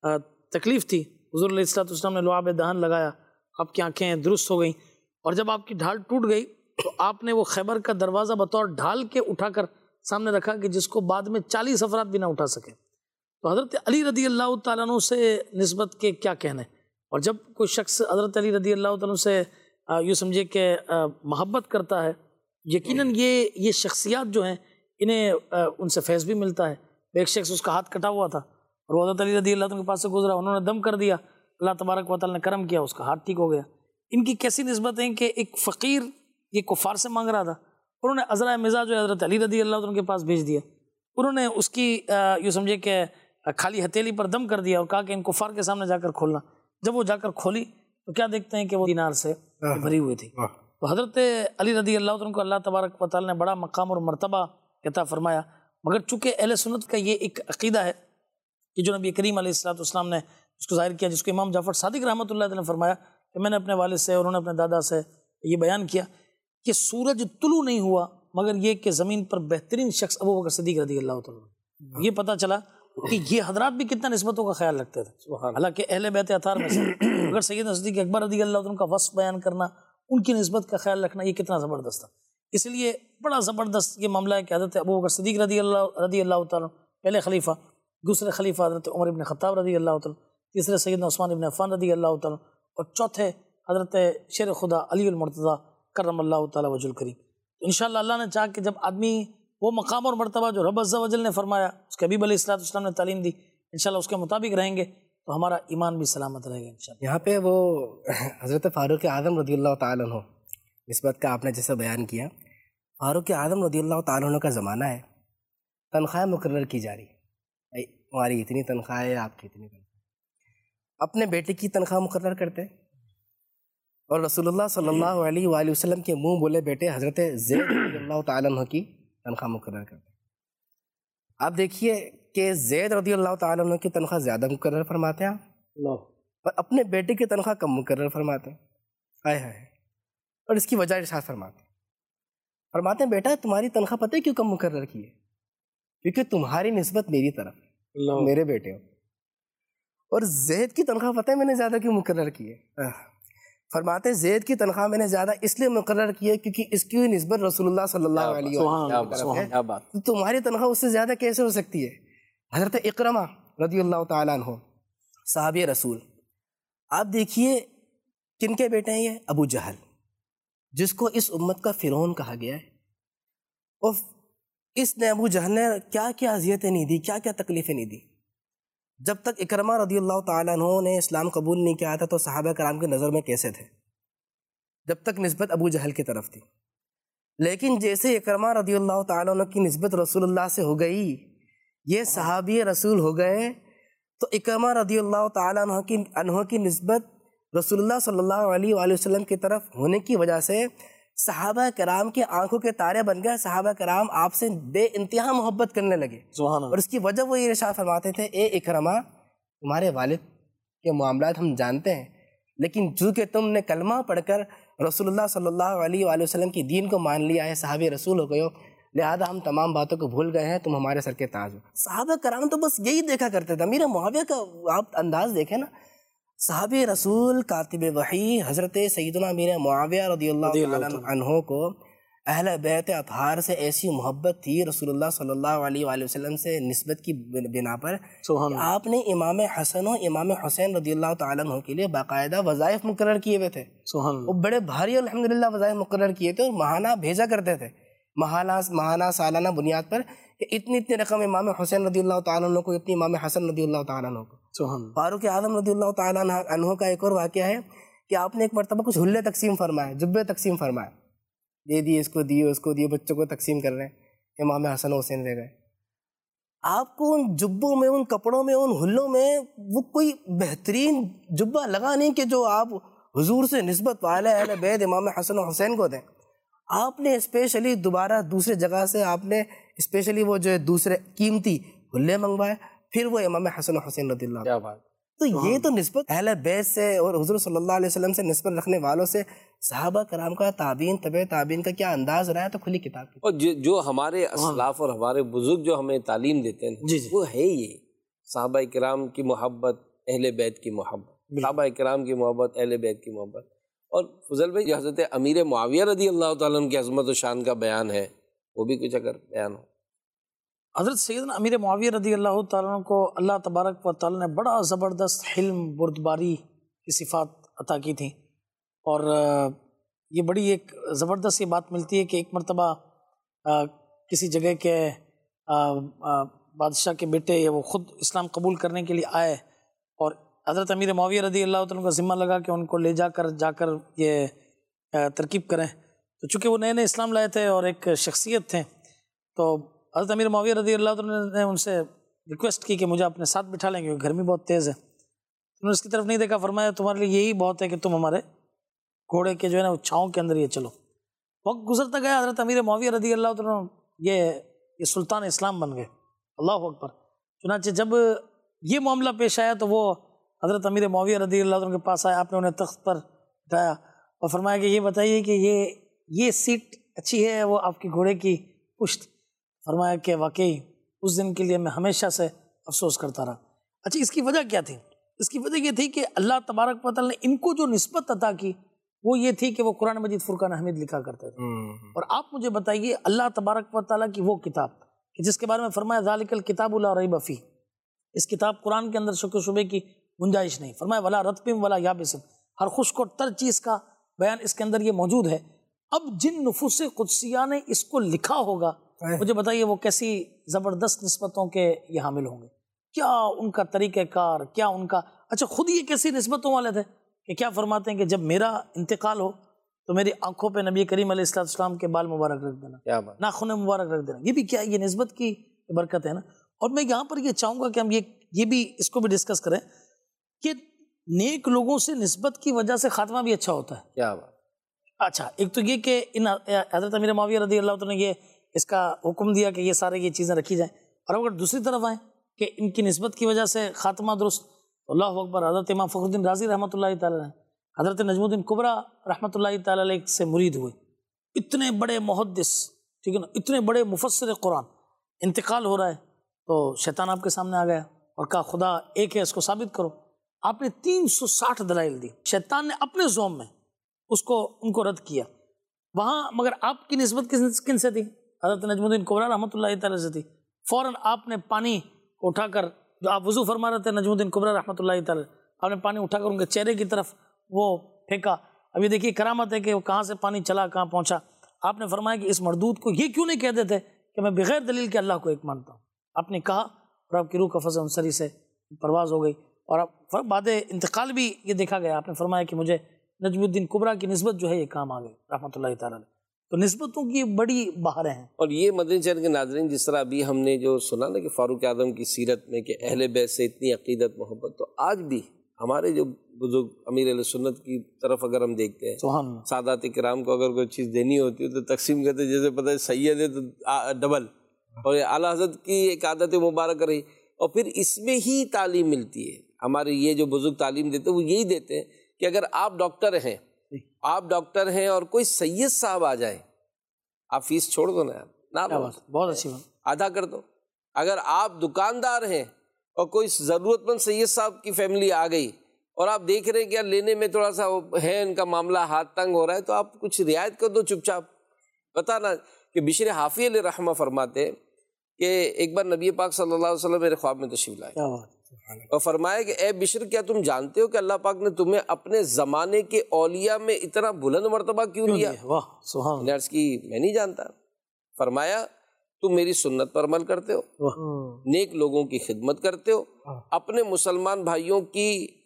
تکلیف تھی، حضور علیہ السلام نے لعاب دہن لگایا، آپ کی آنکھیں درست ہو گئیں، اور جب آپ کی ڈھال ٹوٹ گئی تو آپ نے وہ خیبر کا دروازہ بطور ڈھال کے اٹھا کر سامنے رکھا کہ جس کو بعد میں 40 افراد بھی نہ اٹھا سکے. تو حضرت علی رضی اللہ تعالیٰ عنہ سے نسبت کے کیا کہنے، اور جب کوئی شخص حضرت علی رضی اللہ تعالیٰ عنہ سے یوں سمجھے کہ محبت کرتا ہے، یقیناً یہ شخصیات جو ہیں انہیں ان سے فیض بھی ملتا ہے. ایک شخص اس کا ہاتھ کٹا ہوا تھا اور وہ حضرت علی رضی اللہ عنہ کے پاس سے گزرا، انہوں نے دم کر دیا، اللہ تبارک و تعالیٰ نے کرم کیا، اس کا ہاتھ ٹھیک ہو گیا. ان کی کیسی نسبت ہے کہ ایک فقیر یہ کفار سے مانگ رہا تھا، انہوں نے عذرا مزاج جو حضرت علی رضی اللہ عنہ کے پاس بھیج دیا، انہوں نے اس کی یوں سمجھے کہ خالی ہتھیلی پر دم کر دیا اور کہا کہ ان کفار کے سامنے جا کر کھولنا. جب وہ جا کر کھولی تو کیا دیکھتے ہیں کہ وہ دینار سے بھری ہوئی تھی. تو حضرت علی رضی اللہ عنہ کو اللہ تبارک و تعالیٰ نے بڑا مقام اور مرتبہ عطا فرمایا. مگر چونکہ اہل سنت کا یہ ایک عقیدہ ہے کہ جو نبی کریم علیہ السلام نے اس کو ظاہر کیا، جس کو امام جعفر صادق رحمۃ اللہ علیہ نے فرمایا کہ میں نے اپنے والد سے اور انہوں نے اپنے دادا سے یہ بیان کیا کہ سورج طلوع نہیں ہوا مگر یہ کہ زمین پر بہترین شخص ابو بکر صدیق رضی اللہ تعالیٰ. یہ پتہ چلا کہ یہ حضرات بھی کتنا نسبتوں کا خیال رکھتے تھے، حالانکہ اہل بیت اطہار میں سے اگر سیدنا صدیق اکبر رضی اللہ عنہ کا وصف بیان کرنا، ان کی نسبت کا خیال رکھنا، یہ کتنا زبردست تھا. اس لیے بڑا زبردست یہ معاملہ ہے کہ حضرت ابو بکر صدیق رضی اللہ تعالیٰ پہلے خلیفہ، دوسرے خلیفہ حضرت عمر ابن خطاب رضی اللہ تعالیٰ، تیسرے سیدنا عثمان ابن عفان رضی اللہ تعالیٰ، اور چوتھے حضرت شیر خدا علی المرتضیٰ کرم اللہ تعالیٰ وجہ الکریم. انشاءاللہ اللہ نے چاہا کہ جب آدمی وہ مقام اور مرتبہ جو رب عز و جل نے فرمایا، اس کے حبیب علیہ السلام نے تعلیم دی، انشاءاللہ اس کے مطابق رہیں گے تو ہمارا ایمان بھی سلامت رہے گا انشاءاللہ. یہاں پہ وہ حضرت فاروق اعظم رضی اللہ تعالیٰ عنہ نسبت کا آپ نے جیسے بیان کیا، فاروق اعظم رضی اللہ تعالیٰ عنہ کا زمانہ ہے، تنخواہ مقرر کی جا رہی ہے، ہماری اتنی تنخواہ ہے، آپ کی اتنی تنخواہ، اپنے بیٹے کی تنخواہ مقرر کرتے، اور رسول اللہ صلی اللہ علیہ وآلہ وسلم کے منہ بولے بیٹے حضرت زید رضی اللہ تعالیٰ عنہ کی تنخواہ مقرر کرتے. آپ دیکھیے کہ زید رضی اللہ تعالیٰ عنہ کی تنخواہ زیادہ مقرر فرماتے ہیں اور اپنے بیٹے کی تنخواہ کم مقرر فرماتے ہیں. آئے ہائے. اور اس کی وجہ ارشاد فرماتے ہیں فرماتے ہیں بیٹا تمہاری تنخواہ پتہ ہے کیوں کم مقرر کی ہے؟ کیونکہ تمہاری نسبت میری طرف ہے، میرے بیٹے ہو. اور زید کی تنخواہ پتہ ہے میں نے زیادہ کیوں مقرر کی ہے؟ فرماتے ہیں زید کی تنخواہ میں نے زیادہ اس لیے مقرر کی ہے کیونکہ اس کی نسبت رسول اللہ صلی اللہ علیہ وسلم کی طرف ہے. کیا بات. تو تمہاری تنخواہ اس سے زیادہ کیسے ہو سکتی ہے؟ حضرت اکرمہ رضی اللہ تعالیٰ عنہ صحابی رسول، آپ دیکھیے کن کے بیٹے ہیں یہ؟ ابو جہل، جس کو اس امت کا فرعون کہا گیا ہے. اور اس نے ابو جہل نے کیا کیا اذیتیں نہیں دی، کیا کیا تکلیفیں نہیں دی. جب تک اکرمہ رضی اللہ تعالیٰ عنہ نے اسلام قبول نہیں کیا تھا تو صحابہ کرام کی نظر میں کیسے تھے؟ جب تک نسبت ابو جہل کی طرف تھی. لیکن جیسے اکرمہ رضی اللہ تعالیٰ عنہ کی نسبت رسول اللہ سے ہو گئی، یہ صحابی رسول ہو گئے، تو اکرمہ رضی اللہ تعالیٰ عنہ کی نسبت رسول اللہ صلی اللہ علیہ وآلہ وسلم کی طرف ہونے کی وجہ سے صحابہ کرام کی آنکھوں کے تارے بن گئے. صحابہ کرام آپ سے بے انتہا محبت کرنے لگے. اور اس کی وجہ وہ یہ ارشاد فرماتے تھے، اے اکرمہ تمہارے والد کے معاملات ہم جانتے ہیں، لیکن چونکہ تم نے کلمہ پڑھ کر رسول اللہ صلی اللہ علیہ وآلہ وسلم کی دین کو مان لیا ہے، صحابی رسول ہو گئے ہو، لہذا ہم تمام باتوں کو بھول گئے ہیں، تم ہمارے سر کے تاج ہو. صحابہ کرام تو بس یہی دیکھا کرتے تھے. امیر معاویہ کا آپ انداز دیکھیں نا، صحابی رسول کاتب وحی حضرت سیدنا امیر معاویہ رضی اللہ تعالیٰ عنہ کو اہل بیت اطہار سے ایسی محبت تھی رسول اللہ صلی اللہ علیہ وآلہ وسلم سے نسبت کی بنا پر کہ آپ نے امام حسن و امام حسین رضی اللہ تعالیٰ عنہ کے لیے باقاعدہ وظائف مقرر کیے ہوئے تھے. وہ بڑے بھاری الحمدللہ وظائف مقرر کیے تھے اور ماہانہ بھیجا کرتے تھے، ماہانہ سالانہ بنیاد پر کہ اتنی رقم امام حسین رضی اللہ تعالیٰ عنہ کو، اتنی امام حسن رضی اللہ تعالیٰ عنہ کو. فاروق اعظم رضی اللہ تعالیٰ عنہ کا ایک اور واقعہ ہے کہ آپ نے ایک مرتبہ کچھ حلے تقسیم فرمائے، جبے تقسیم فرمائے، دے دیے، اس کو دیے، اس کو دیے، بچوں کو تقسیم کر رہے ہیں، امام حسن و حسین لے گئے. آپ کو ان جبوں میں، ان کپڑوں میں، ان حلوں میں وہ کوئی بہترین جبہ لگا نہیں کہ جو آپ حضور سے نسبت والے اہل بیت امام حسن و حسین کو دیں. آپ نے اسپیشلی دوبارہ دوسرے جگہ سے آپ نے اسپیشلی وہ جو دوسرے قیمتی حلے منگوائے، پھر وہ امام حسن و حسین رضی اللہ. کیا بات. تو یہ تو نسبت اہل بیت سے اور حضور صلی اللہ علیہ وسلم سے نسبت رکھنے والوں سے صحابہ کرام کا، تابعین، تبع تابعین کا کیا انداز رہا ہے تو کھلی کتاب کی. اور جو ہمارے اسلاف اور ہمارے بزرگ جو ہمیں تعلیم دیتے ہیں وہ ہے یہ صحابہ کرام کی محبت، اہل بیت کی محبت، صحابہ کرام کی محبت، اہل بیت کی محبت. اور فضل بھائی جو حضرت امیر معاویہ رضی اللہ تعالیٰ عنہ کی عظمت و شان کا بیان ہے وہ بھی کچھ اگر بیان ہو. حضرت سیدنا امیر معاویہ رضی اللہ تعالیٰ عنہ کو اللہ تبارک و تعالیٰ نے بڑا زبردست حلم، بردباری کی صفات عطا کی تھیں. اور یہ بڑی ایک زبردست یہ بات ملتی ہے کہ ایک مرتبہ کسی جگہ کے بادشاہ کے بیٹے یا وہ خود اسلام قبول کرنے کے لیے آئے اور حضرت امیر معاویہ رضی اللہ تعالیٰ عنہ کا ذمہ لگا کہ ان کو لے جا کر یہ ترکیب کریں. تو چونکہ وہ نئے اسلام لائے تھے اور ایک شخصیت تھے، تو حضرت امیر معاویہ رضی اللہ تعالیٰ نے ان سے ریکویسٹ کی کہ مجھے اپنے ساتھ بٹھا لیں کیونکہ گرمی بہت تیز ہے. انہوں نے اس کی طرف نہیں دیکھا، فرمایا تمہارے لیے یہی بہت ہے کہ تم ہمارے گھوڑے کے جو ہے نا چھاؤں کے اندر یہ چلو. وقت گزرتا گیا، حضرت امیر معاویہ رضی اللہ تعالیٰ یہ سلطان اسلام بن گئے. اللہ اکبر. چنانچہ جب یہ معاملہ پیش آیا تو وہ حضرت امیر معاویہ رضی اللہ عنہ کے پاس آئے، آپ نے انہیں تخت پر بٹھایا اور فرمایا کہ یہ بتائیے کہ یہ سیٹ اچھی ہے وہ آپ کی گھوڑے کی پشت؟ فرمایا کہ واقعی اس دن کے لیے میں ہمیشہ سے افسوس کرتا رہا. اچھا، اس کی وجہ کیا تھی؟ اس کی وجہ یہ تھی کہ اللہ تبارک و تعالیٰ نے ان کو جو نسبت عطا کی وہ یہ تھی کہ وہ قرآن مجید فرقان حمید لکھا کرتے تھے. اور آپ مجھے بتائیے اللہ تبارک و تعالیٰ کی وہ کتاب کہ جس کے بارے میں فرمایا ذالک الکتاب لا ریب فیہ، اس کتاب قرآن کے اندر شک و شبے کی گنجائش نہیں. فرمایا ولا رطب ولا یابس، ہر خشک اور تر چیز کا بیان اس کے اندر یہ موجود ہے. اب جن نفوس قدسیہ نے اس کو لکھا ہوگا مجھے بتائیے وہ کیسی زبردست نسبتوں کے یہ حامل ہوں گے، کیا ان کا طریقہ کار، کیا ان کا، اچھا خود یہ کیسی نسبتوں والے تھے کہ کیا فرماتے ہیں کہ جب میرا انتقال ہو تو میری آنکھوں پہ نبی کریم علیہ السلام کے بال مبارک رکھ دینا، ناخن مبارک رکھ دینا. یہ بھی کیا یہ نسبت کی برکت ہے نا. اور میں یہاں پر یہ چاہوں گا کہ ہم یہ بھی اس کو بھی ڈسکس کریں کہ نیک لوگوں سے نسبت کی وجہ سے خاتمہ بھی اچھا ہوتا ہے. کیا بات. اچھا، ایک تو یہ کہ حضرت امیر معاویہ رضی اللہ عنہ نے یہ اس کا حکم دیا کہ یہ سارے یہ چیزیں رکھی جائیں. اور اگر دوسری طرف آئیں کہ ان کی نسبت کی وجہ سے خاتمہ درست، اللہ اکبر، حضرت امام فخر الدین رازی رحمۃ اللہ تعالی علیہ، حضرت نجم الدین کبریٰ رحمۃ اللہ تعالی علیہ سے مرید ہوئے اتنے بڑے محدث، ٹھیک ہے نا، اتنے بڑے مفسر قرآن، انتقال ہو رہا ہے تو شیطان آپ کے سامنے آ گیا اور کہا خدا ایک ہے، اس کو ثابت کرو۔ آپ نے 360 دلائل دی، شیطان نے اپنے زوم میں ان کو رد کیا وہاں، مگر آپ کی نسبت کن سے تھی؟ حضرت نجم الدین کبریٰ رحمۃ اللہ تعالی سے تھی۔ فوراً آپ نے پانی اٹھا کر، جو آپ وضو فرما رہے تھے نجم الدین کبریٰ رحمۃ اللہ تعالی، آپ نے پانی اٹھا کر ان کے چہرے کی طرف وہ پھینکا۔ اب یہ دیکھیے کرامت ہے کہ وہ کہاں سے پانی چلا کہاں پہنچا۔ آپ نے فرمایا کہ اس مردود کو یہ کیوں نہیں کہہ دیتے کہ میں بغیر دلیل کے اللہ کو ایک مانتا ہوں۔ آپ نے کہا اور آپ کی روح کا فضا انصری سے پرواز ہو گئی، اور اب بعد انتقال بھی یہ دیکھا گیا۔ آپ نے فرمایا کہ مجھے نجم الدین کبریٰ کی نسبت جو ہے یہ کام آ گئی رحمۃ اللہ تعالیٰ علیہ۔ تو نسبتوں کی بڑی بہاریں ہیں۔ اور یہ مدنی چینل کے ناظرین، جس طرح ابھی ہم نے جو سنا نا کہ فاروق اعظم کی سیرت میں کہ اہل بیت سے اتنی عقیدت محبت، تو آج بھی ہمارے جو بزرگ امیر اہل سنت کی طرف اگر ہم دیکھتے ہیں، سبحان اللہ، سادات کرام کو اگر کوئی چیز دینی ہوتی ہے تو تقسیم کرتے، جیسے پتہ ہے سید ہے تو ڈبل، اور اعلیٰ حضرت کی ایک عادت مبارک رہی، اور پھر اس میں ہی تعلیم ملتی ہے۔ ہمارے یہ جو بزرگ تعلیم دیتے ہیں وہ یہی دیتے ہیں کہ اگر آپ ڈاکٹر ہیں اور کوئی سید صاحب آ جائیں، آپ فیس چھوڑ دو نا یار، نہ بہت اچھی بات، آدھا کر دو۔ اگر آپ دکاندار ہیں اور کوئی ضرورت مند سید صاحب کی فیملی آ گئی اور آپ دیکھ رہے ہیں کہ یار لینے میں تھوڑا سا ہے ان کا معاملہ، ہاتھ تنگ ہو رہا ہے، تو آپ کچھ رعایت کر دو چپ چاپ۔ بتانا کہ بشر حافی علیہ رحمہ فرماتے ہیں کہ ایک بار نبی پاک صلی اللہ علیہ وسلم میرے خواب میں تشریف لائے اور فرمایا کہ اے بشر، کیا تم جانتے ہو کہ اللہ پاک نے تمہیں اپنے زمانے کے اولیاء میں اتنا بلند مرتبہ کیوں دیا؟ واہ سبحان میں نے عرض کی میں نہیں جانتا۔ فرمایا تم میری سنت پر عمل کرتے ہو، اللہ، نیک لوگوں کی خدمت کرتے ہو، اپنے مسلمان بھائیوں کی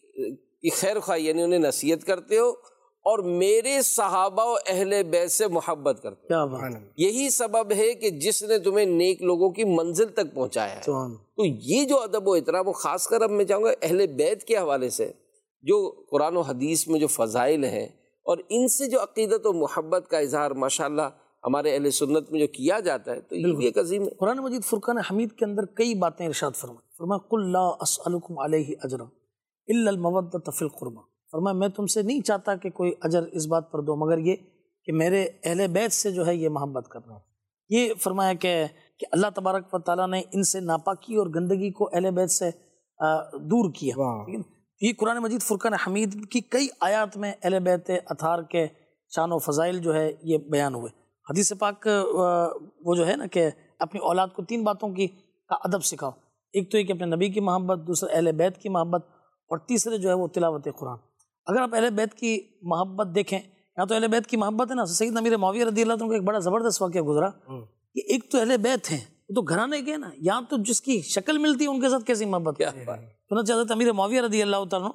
خیر خواہ یعنی انہیں نصیحت کرتے ہو، اور میرے صحابہ و اہل بیت سے محبت کرتے ہو۔ کیا بات، یہی سبب ہے کہ جس نے تمہیں نیک لوگوں کی منزل تک پہنچایا ہے۔ سبحان اللہ، تو یہ جو ادب و احترام، خاص کر اب میں چاہوں گا اہل بیت کے حوالے سے جو قرآن و حدیث میں جو فضائل ہیں اور ان سے جو عقیدت و محبت کا اظہار ماشاءاللہ ہمارے اہل سنت میں جو کیا جاتا ہے، تو یہ بھی ایک عظیم ہے۔ قرآن مجید فرقان حمید کے اندر کئی باتیں ارشاد فرمایا قل لا اسألکم علیہ اجرا الا المودۃ فی القربى، فرمایا میں تم سے نہیں چاہتا کہ کوئی اجر اس بات پر دو مگر یہ کہ میرے اہل بیت سے جو ہے یہ محبت کرنا۔ یہ فرمایا کہ اللہ تبارک و تعالیٰ نے ان سے ناپاکی اور گندگی کو اہل بیت سے دور کیا۔ ٹھیک ہے، یہ قرآن مجید فرقان حمید کی کئی آیات میں اہل بیت اطہار کے شان و فضائل جو ہے یہ بیان ہوئے۔ حدیث پاک وہ جو ہے نا کہ اپنی اولاد کو 3 باتوں کی کا ادب سکھاؤ، ایک تو یہ کہ اپنے نبی کی محبت، دوسرا اہل بیت کی محبت، اور تیسرے جو ہے وہ تلاوت قرآن۔ اگر آپ اہل بیت کی محبت دیکھیں، یہاں تو اہل بیت کی محبت ہے نا، سیدنا امیر معاویہ رضی اللہ عنہ کو ایک بڑا زبردست واقعہ گزرا کہ ایک تو اہل بیت ہیں، وہ تو گھرانے کے نا، یہاں تو جس کی شکل ملتی ہے ان کے ساتھ کیسی محبت کرتے ہیں۔ چنانچہ حضرت امیر معاویہ رضی اللہ تعالیٰ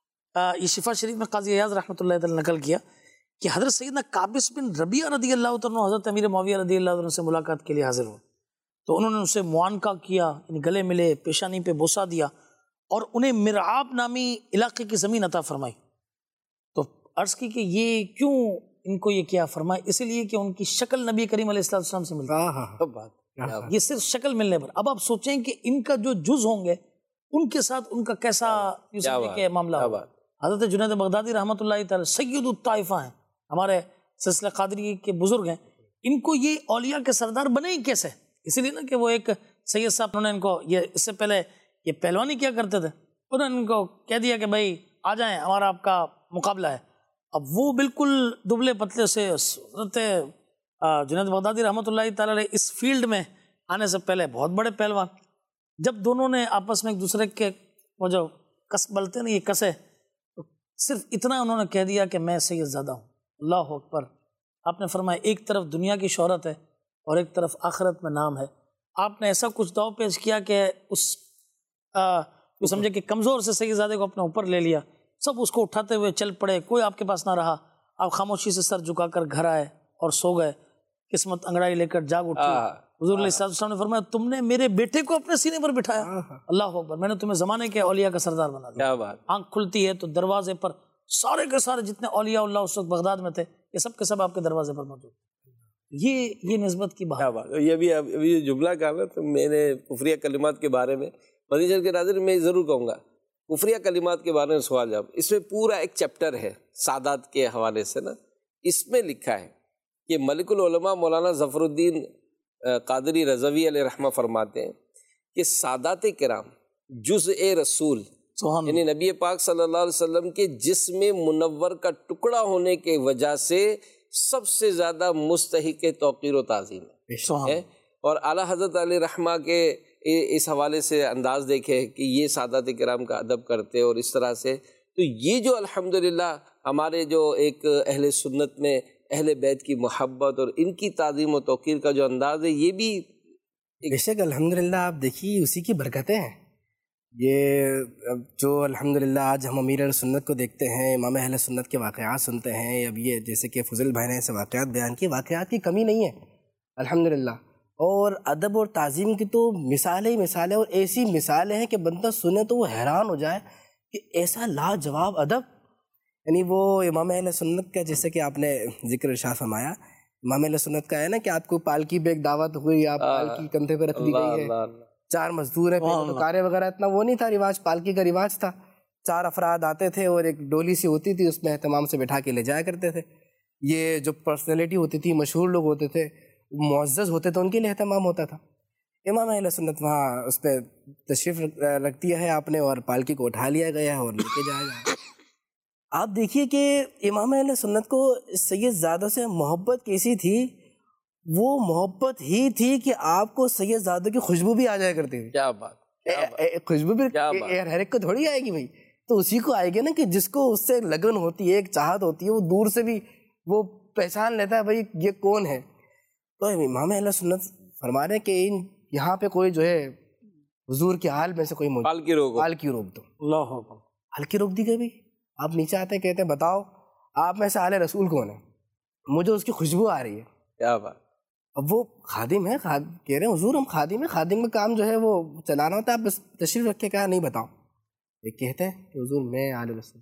یہ شفا شریف میں قاضی ایاز رحمۃ اللہ تعالیٰ نقل کیا کہ حضرت سیدنا قابس بن ربیعہ رضی اللہ تعالیٰ حضرت امیر معاویہ رضی اللہ عنہ سے ملاقات کے لیے حاضر ہوئے، تو انہوں نے ان سے معانقہ کیا، یعنی گلے ملے، پیشانی پہ بوسہ دیا، اور انہیں مرعاب نامی علاقے کی زمین عطا فرمائی۔ تو عرض کی کہ یہ کیوں ان کو یہ کیا؟ فرمایا اس لیے کہ ان کی شکل نبی کریم علیہ السلام سے ملتی ہے، یہ صرف شکل ملنے پر۔ اب آپ سوچیں کہ ان کا جو جز ہوں گے ان کے ساتھ ان کا کیسا معاملہ ہوگا۔ حضرت جنید بغدادی رحمۃ اللہ تعالی سید الطائفہ ہیں، ہمارے سلسلہ قادری کے بزرگ ہیں، ان کو یہ اولیاء کے سردار بنے ہی کیسے؟ اسی لیے نا کہ وہ ایک سید صاحب انہوں نے ان کو یہ اس سے پہلے یہ پہلوانی کیا کرتے تھے، انہوں نے ان کو کہہ دیا کہ بھائی آ جائیں، ہمارا آپ کا مقابلہ ہے۔ اب وہ بالکل دبلے پتلے سے حضرت جنید بغدادی رحمۃ اللہ تعالی علیہ اس فیلڈ میں آنے سے پہلے بہت بڑے پہلوان، جب دونوں نے آپس میں ایک دوسرے کے وہ جو کس بلتے نا یہ کسے، تو صرف اتنا انہوں نے کہہ دیا کہ میں سید زادہ ہوں۔ اللہ اکبر۔ آپ نے فرمایا ایک طرف دنیا کی شہرت ہے اور ایک طرف آخرت میں نام ہے۔ آپ نے ایسا کچھ داؤ پیش کیا کہ اس سمجھے کہ کمزور سے سید زادے کو اپنے اوپر لے لیا، سب اس کو اٹھاتے ہوئے چل پڑے، کوئی آپ کے پاس نہ رہا، آپ خاموشی سے سر جھکا کر گھر آئے اور سو گئے، قسمت انگڑائی لے کر جاگ اٹھی۔ حضور علیہ السلام نے فرمایا تم نے میرے بیٹے کو اپنے سینے پر بٹھایا، اللہ اکبر، میں نے تمہیں زمانے کے اولیاء کا سردار بنا دیا۔ آنکھ کھلتی ہے تو دروازے پر سارے کے سارے جتنے اولیاء اللہ اس وقت بغداد میں تھے یہ سب کے سب آپ کے دروازے پر موجود تھے۔ یہ نسبت کی بات۔ یہ بھی ابھی جملہ کہا نا تو میں نے کفریہ کلمات کے بارے میں مدنی کے ناظرین میں ضرور کہوں گا، کفریہ کلمات کے بارے میں سوال جواب، اس میں پورا ایک چیپٹر ہے سادات کے حوالے سے نا، اس میں لکھا ہے کہ ملک العلماء مولانا ظفر الدین قادری رضوی علیہ رحمہ فرماتے ہیں کہ سادات کرام جزء رسول سبحان یعنی نبی پاک صلی اللہ علیہ وسلم کے جسم منور کا ٹکڑا ہونے کی وجہ سے سب سے زیادہ مستحق توقیر و تعظیم ہے. اور اعلیٰ حضرت علیہ رحمہ کے اس حوالے سے انداز دیکھے کہ یہ سادات کرام کا ادب کرتے اور اس طرح سے. تو یہ جو الحمدللہ ہمارے جو ایک اہل سنت میں اہل بیت کی محبت اور ان کی تعظیم و توقیر کا جو انداز ہے، یہ بھی بے شک الحمدللہ آپ دیکھیے اسی کی برکتیں ہیں. یہ جو الحمدللہ آج ہم امیر اہل سنت کو دیکھتے ہیں، امام اہل سنت کے واقعات سنتے ہیں. اب یہ جیسے کہ فضل بھائی نے ایسے واقعات بیان کیے، واقعات کی کمی نہیں ہے الحمدللہ. اور ادب اور تعظیم کی تو مثالیں ہی مثالیں، اور ایسی مثالیں ہیں کہ بندہ سنے تو وہ حیران ہو جائے کہ ایسا لاجواب ادب. یعنی وہ امام اہل سنت کا جیسے کہ آپ نے ذکر ارشاد فرمایا، امام اہل سنت کا ہے نا کہ آپ کو پالکی پہ ایک دعوت ہوئی، آپ پالکی کندھے پہ رکھ دی گئی ہے، 4 مزدور ہیں. پہلے تو کارے وغیرہ اتنا وہ نہیں تھا رواج، پالکی کا رواج تھا. 4 افراد آتے تھے اور ایک ڈولی سی ہوتی تھی، اس میں اہتمام سے بٹھا کے لے جایا کرتے تھے. یہ جو پرسنالٹی ہوتی تھی، مشہور لوگ ہوتے تھے، معزز ہوتے تھے، ان کے لیے اہتمام ہوتا تھا. امام اہل سنت وہاں اس پہ تشریف رکھ دیا ہے آپ نے، اور پالکی کو اٹھا لیا گیا ہے اور لے کے جایا جائے. آپ دیکھیے کہ امام اہل سنت کو سید زادوں سے محبت کیسی تھی. وہ محبت ہی تھی کہ آپ کو سید زادوں کی خوشبو بھی آ جایا کرتی تھی. کیا بات، خوشبو بھی ہر ایک کو تھوڑی آئے گی بھائی، تو اسی کو آئے گی نا کہ جس کو اس سے لگن ہوتی ہے، ایک چاہت ہوتی ہے، وہ دور سے بھی وہ پہچان لیتا ہے بھائی یہ کون ہے. تو امام اہل سنت فرما رہے ہیں کہ یہاں پہ کوئی جو ہے حضور کے حال میں سے کوئی پالکی روک دو. اللہ اکبر، پالکی روک دی گئی. بھائی آپ نیچے آتے ہیں، کہتے ہیں بتاؤ آپ میں سے آل رسول کون ہے، مجھے اس کی خوشبو آ رہی ہے. کیا بات. اب وہ خادم ہے، کہہ رہے ہیں حضور ہم خادم ہیں، خادم کا کام جو ہے وہ چلانا ہوتا ہے، آپ بس تشریف رکھ کے کہا نہیں بتاؤ. یہ کہتے ہیں کہ حضور میں آل رسول.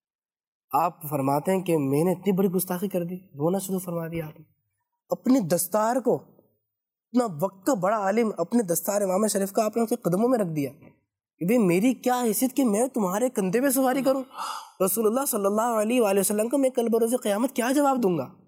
آپ فرماتے ہیں کہ میں نے اتنی بڑی گستاخی کر دی، رونا شروع فرما دیا. آپ نے اپنی دستار کو، اتنا وقت کا بڑا عالم، اپنے دستار امام شریف کا آپ نے اس کے قدموں میں رکھ دیا کہ بھئی میری کیا حیثیت کہ میں تمہارے کندھے پہ سواری کروں. رسول اللہ صلی اللہ علیہ وآلہ وسلم کو میں کل بروز قیامت کیا جواب دوں گا.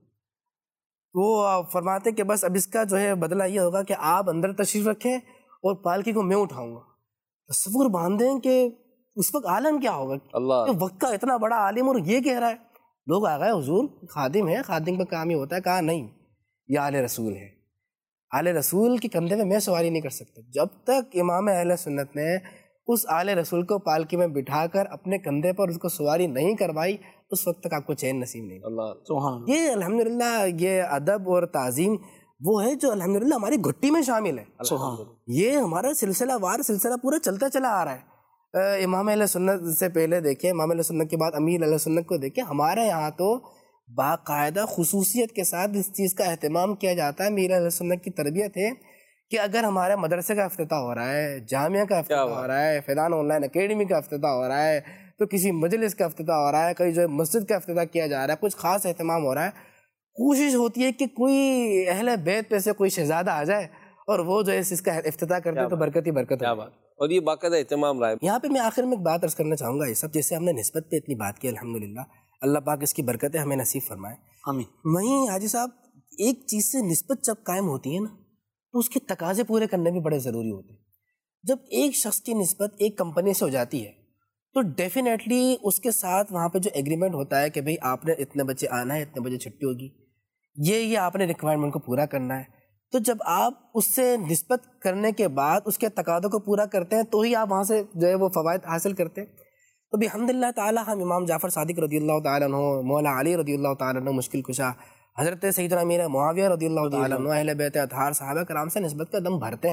وہ فرماتے کہ بس اب اس کا جو ہے بدلہ یہ ہوگا کہ آپ اندر تشریف رکھیں اور پالکی کو میں اٹھاؤں گا. تصور باندھیں کہ اس وقت عالم کیا ہوگا کہ وقت کا اتنا بڑا عالم اور یہ کہہ رہا ہے. لوگ آ گئے حضور خادم ہے، خادم کا کام ہی ہوتا ہے. کہا نہیں، یہ آل رسول ہے، آل رسول کے کندھے میں سواری نہیں کر سکتا. جب تک امام اہل سنت نے اس آل رسول کو پالکی میں بٹھا کر اپنے کندھے پر اس کو سواری نہیں کروائی، اس وقت تک آپ کو چین نصیب نہیں. اللہ، یہ الحمدللہ یہ ادب اور تعظیم وہ ہے جو الحمدللہ ہماری گھٹی میں شامل ہے. یہ ہمارا سلسلہ وار سلسلہ پورا چلتا چلا آ رہا ہے. امام اہل سنت سے پہلے دیکھیں، امام اہل سنت کے بعد امیر اہل سنت کو دیکھیں. ہمارے یہاں تو باقاعدہ خصوصیت کے ساتھ اس چیز کا اہتمام کیا جاتا ہے. امیر اہل سنت کی تربیت ہے کہ اگر ہمارے مدرسے کا افتتاح ہو رہا ہے، جامعہ کا افتتاح ہو رہا ہے، فیضان آن لائن اکیڈمی کا افتتاح ہو رہا ہے، تو کسی مجلس کا افتتاح ہو رہا ہے، کہیں جو ہے مسجد کا افتتاح کیا جا رہا ہے، کچھ خاص اہتمام ہو رہا ہے، کوشش ہوتی ہے کہ کوئی اہل بیت پہ سے کوئی شہزادہ آ جائے اور وہ جو ہے اس کا افتتاح کرتے ہیں تو برکت ہی برکت ہے. اور یہ باقاعدہ اہتمام رہا ہے. یہاں پہ میں آخر میں ایک بات عرض کرنا چاہوں گا. یہ سب جیسے ہم نے نسبت پہ اتنی بات کی الحمدللہ، اللہ پاک اس کی برکتیں ہمیں نصیب فرمائے. آمین. وہیں حاجی صاحب ایک چیز سے نسبت جب قائم ہوتی ہے نا تو اس کے تقاضے پورے کرنے بھی بڑے ضروری ہوتے ہیں. جب ایک شخص کی نسبت ایک کمپنی سے ہو جاتی ہے تو ڈیفینیٹلی اس کے ساتھ وہاں پہ جو ایگریمنٹ ہوتا ہے کہ بھئی آپ نے اتنے بجے آنا ہے، اتنے بجے چھٹی ہوگی، یہ آپ نے ریکوائرمنٹ کو پورا کرنا ہے. تو جب آپ اس سے نسبت کرنے کے بعد اس کے تقاضوں کو پورا کرتے ہیں تو ہی آپ وہاں سے جو ہے وہ فوائد حاصل کرتے ہیں. تو بحمدللہ تعالی ہم امام جعفر صادق رضی اللہ تعالیٰ عنہ، مولا علی رضی اللہ تعالیٰ عنہ مشکل کشا، حضرت سیدنا امیر معاویہ رضی اللہ تعالیٰ عنہ، اہل بیت اطہار صحابہ کرام سے نسبت کا دم بھرتے ہیں.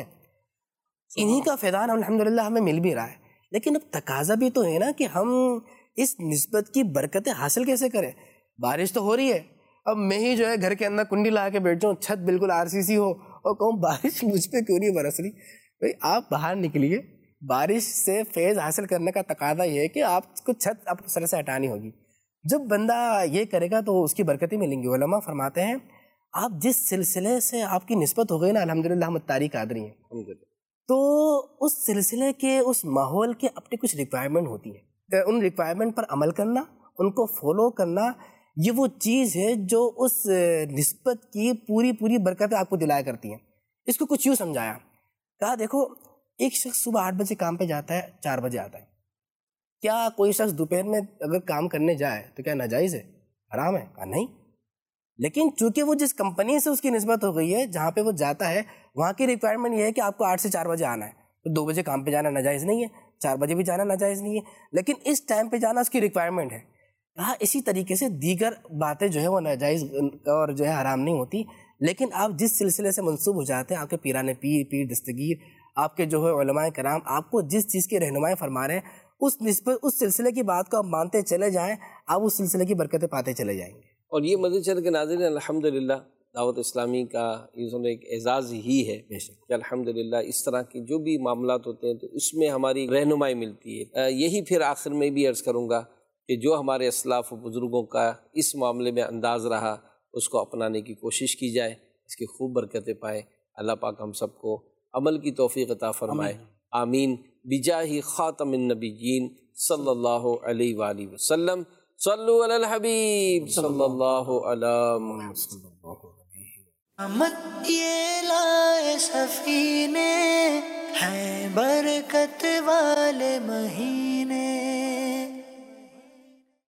انہی کا فیضان الحمدللہ ہمیں مل بھی رہا ہے. لیکن اب تقاضا بھی تو ہے نا کہ ہم اس نسبت کی برکتیں حاصل کیسے کریں. بارش تو ہو رہی ہے، اب میں ہی جو ہے گھر کے اندر کنڈی لا کے بیٹھ جاؤں، چھت بالکل RCC ہو اور کہوں بارش مجھ پہ کیوں نہیں برس رہی. بھائی آپ باہر نکلیے، بارش سے فیض حاصل کرنے کا تقاضا یہ ہے کہ آپ کو چھت آپ سر سے ہٹانی ہوگی. جب بندہ یہ کرے گا تو اس کی برکتیں ملیں گی. علماء فرماتے ہیں آپ جس سلسلے سے آپ کی نسبت ہو گئی نا، الحمدللہ ہم تاریخ قادری ہیں، تو اس سلسلے کے اس ماحول کے اپنے کچھ ریکوائرمنٹ ہوتی ہیں. ان ریکوائرمنٹ پر عمل کرنا، ان کو فالو کرنا، یہ وہ چیز ہے جو اس نسبت کی پوری پوری برکتیں آپ کو دلایا کرتی ہیں. اس کو کچھ یوں سمجھایا, کہا دیکھو ایک شخص صبح 8 بجے کام پہ جاتا ہے, 4 بجے آتا ہے. کیا کوئی شخص دوپہر میں اگر کام کرنے جائے تو کیا ناجائز ہے, حرام ہے؟ کہا نہیں. لیکن چونکہ وہ جس کمپنی سے اس کی نسبت ہو گئی ہے, جہاں پہ وہ جاتا ہے, وہاں کی ریکوائرمنٹ یہ ہے کہ آپ کو 8 سے 4 بجے آنا ہے. تو 2 بجے کام پہ جانا ناجائز نہیں ہے, 4 بجے بھی جانا ناجائز نہیں ہے, لیکن اس ٹائم پہ جانا اس کی ریکوائرمنٹ ہے. کہا اسی طریقے سے دیگر باتیں جو ہے وہ ناجائز اور جو ہے حرام نہیں ہوتی, لیکن آپ جس سلسلے سے منسوب ہو جاتے ہیں, آپ کے پیران پیر دستگیر, آپ کے جو ہے علماء کرام آپ کو جس چیز کی رہنمائی فرما رہے ہیں, اس نسبت اس سلسلے کی بات کو آپ مانتے چلے جائیں, آپ اس سلسلے کی برکتیں پاتے چلے جائیں گے. اور یہ مدنی چینل کے ناظرین الحمدللہ دعوت اسلامی کا یہ ایک اعزاز ہی ہے کہ الحمدللہ اس طرح کے جو بھی معاملات ہوتے ہیں تو اس میں ہماری رہنمائی ملتی ہے. یہی پھر آخر میں بھی عرض کروں گا کہ جو ہمارے اسلاف و بزرگوں کا اس معاملے میں انداز رہا اس کو اپنانے کی کوشش کی جائے, اس کی خوب برکتیں پائیں. اللہ پاک ہم سب کو عمل کی توفیق عطا فرمائے, آمین. بجاہ خاتم النبیین صلی اللہ علیہ وآلہ وسلم. صلو علی الحبیب صلی اللہ علیہ وسلم. رحمت یہ لائے سفینے ہیں برکت والے مہینے.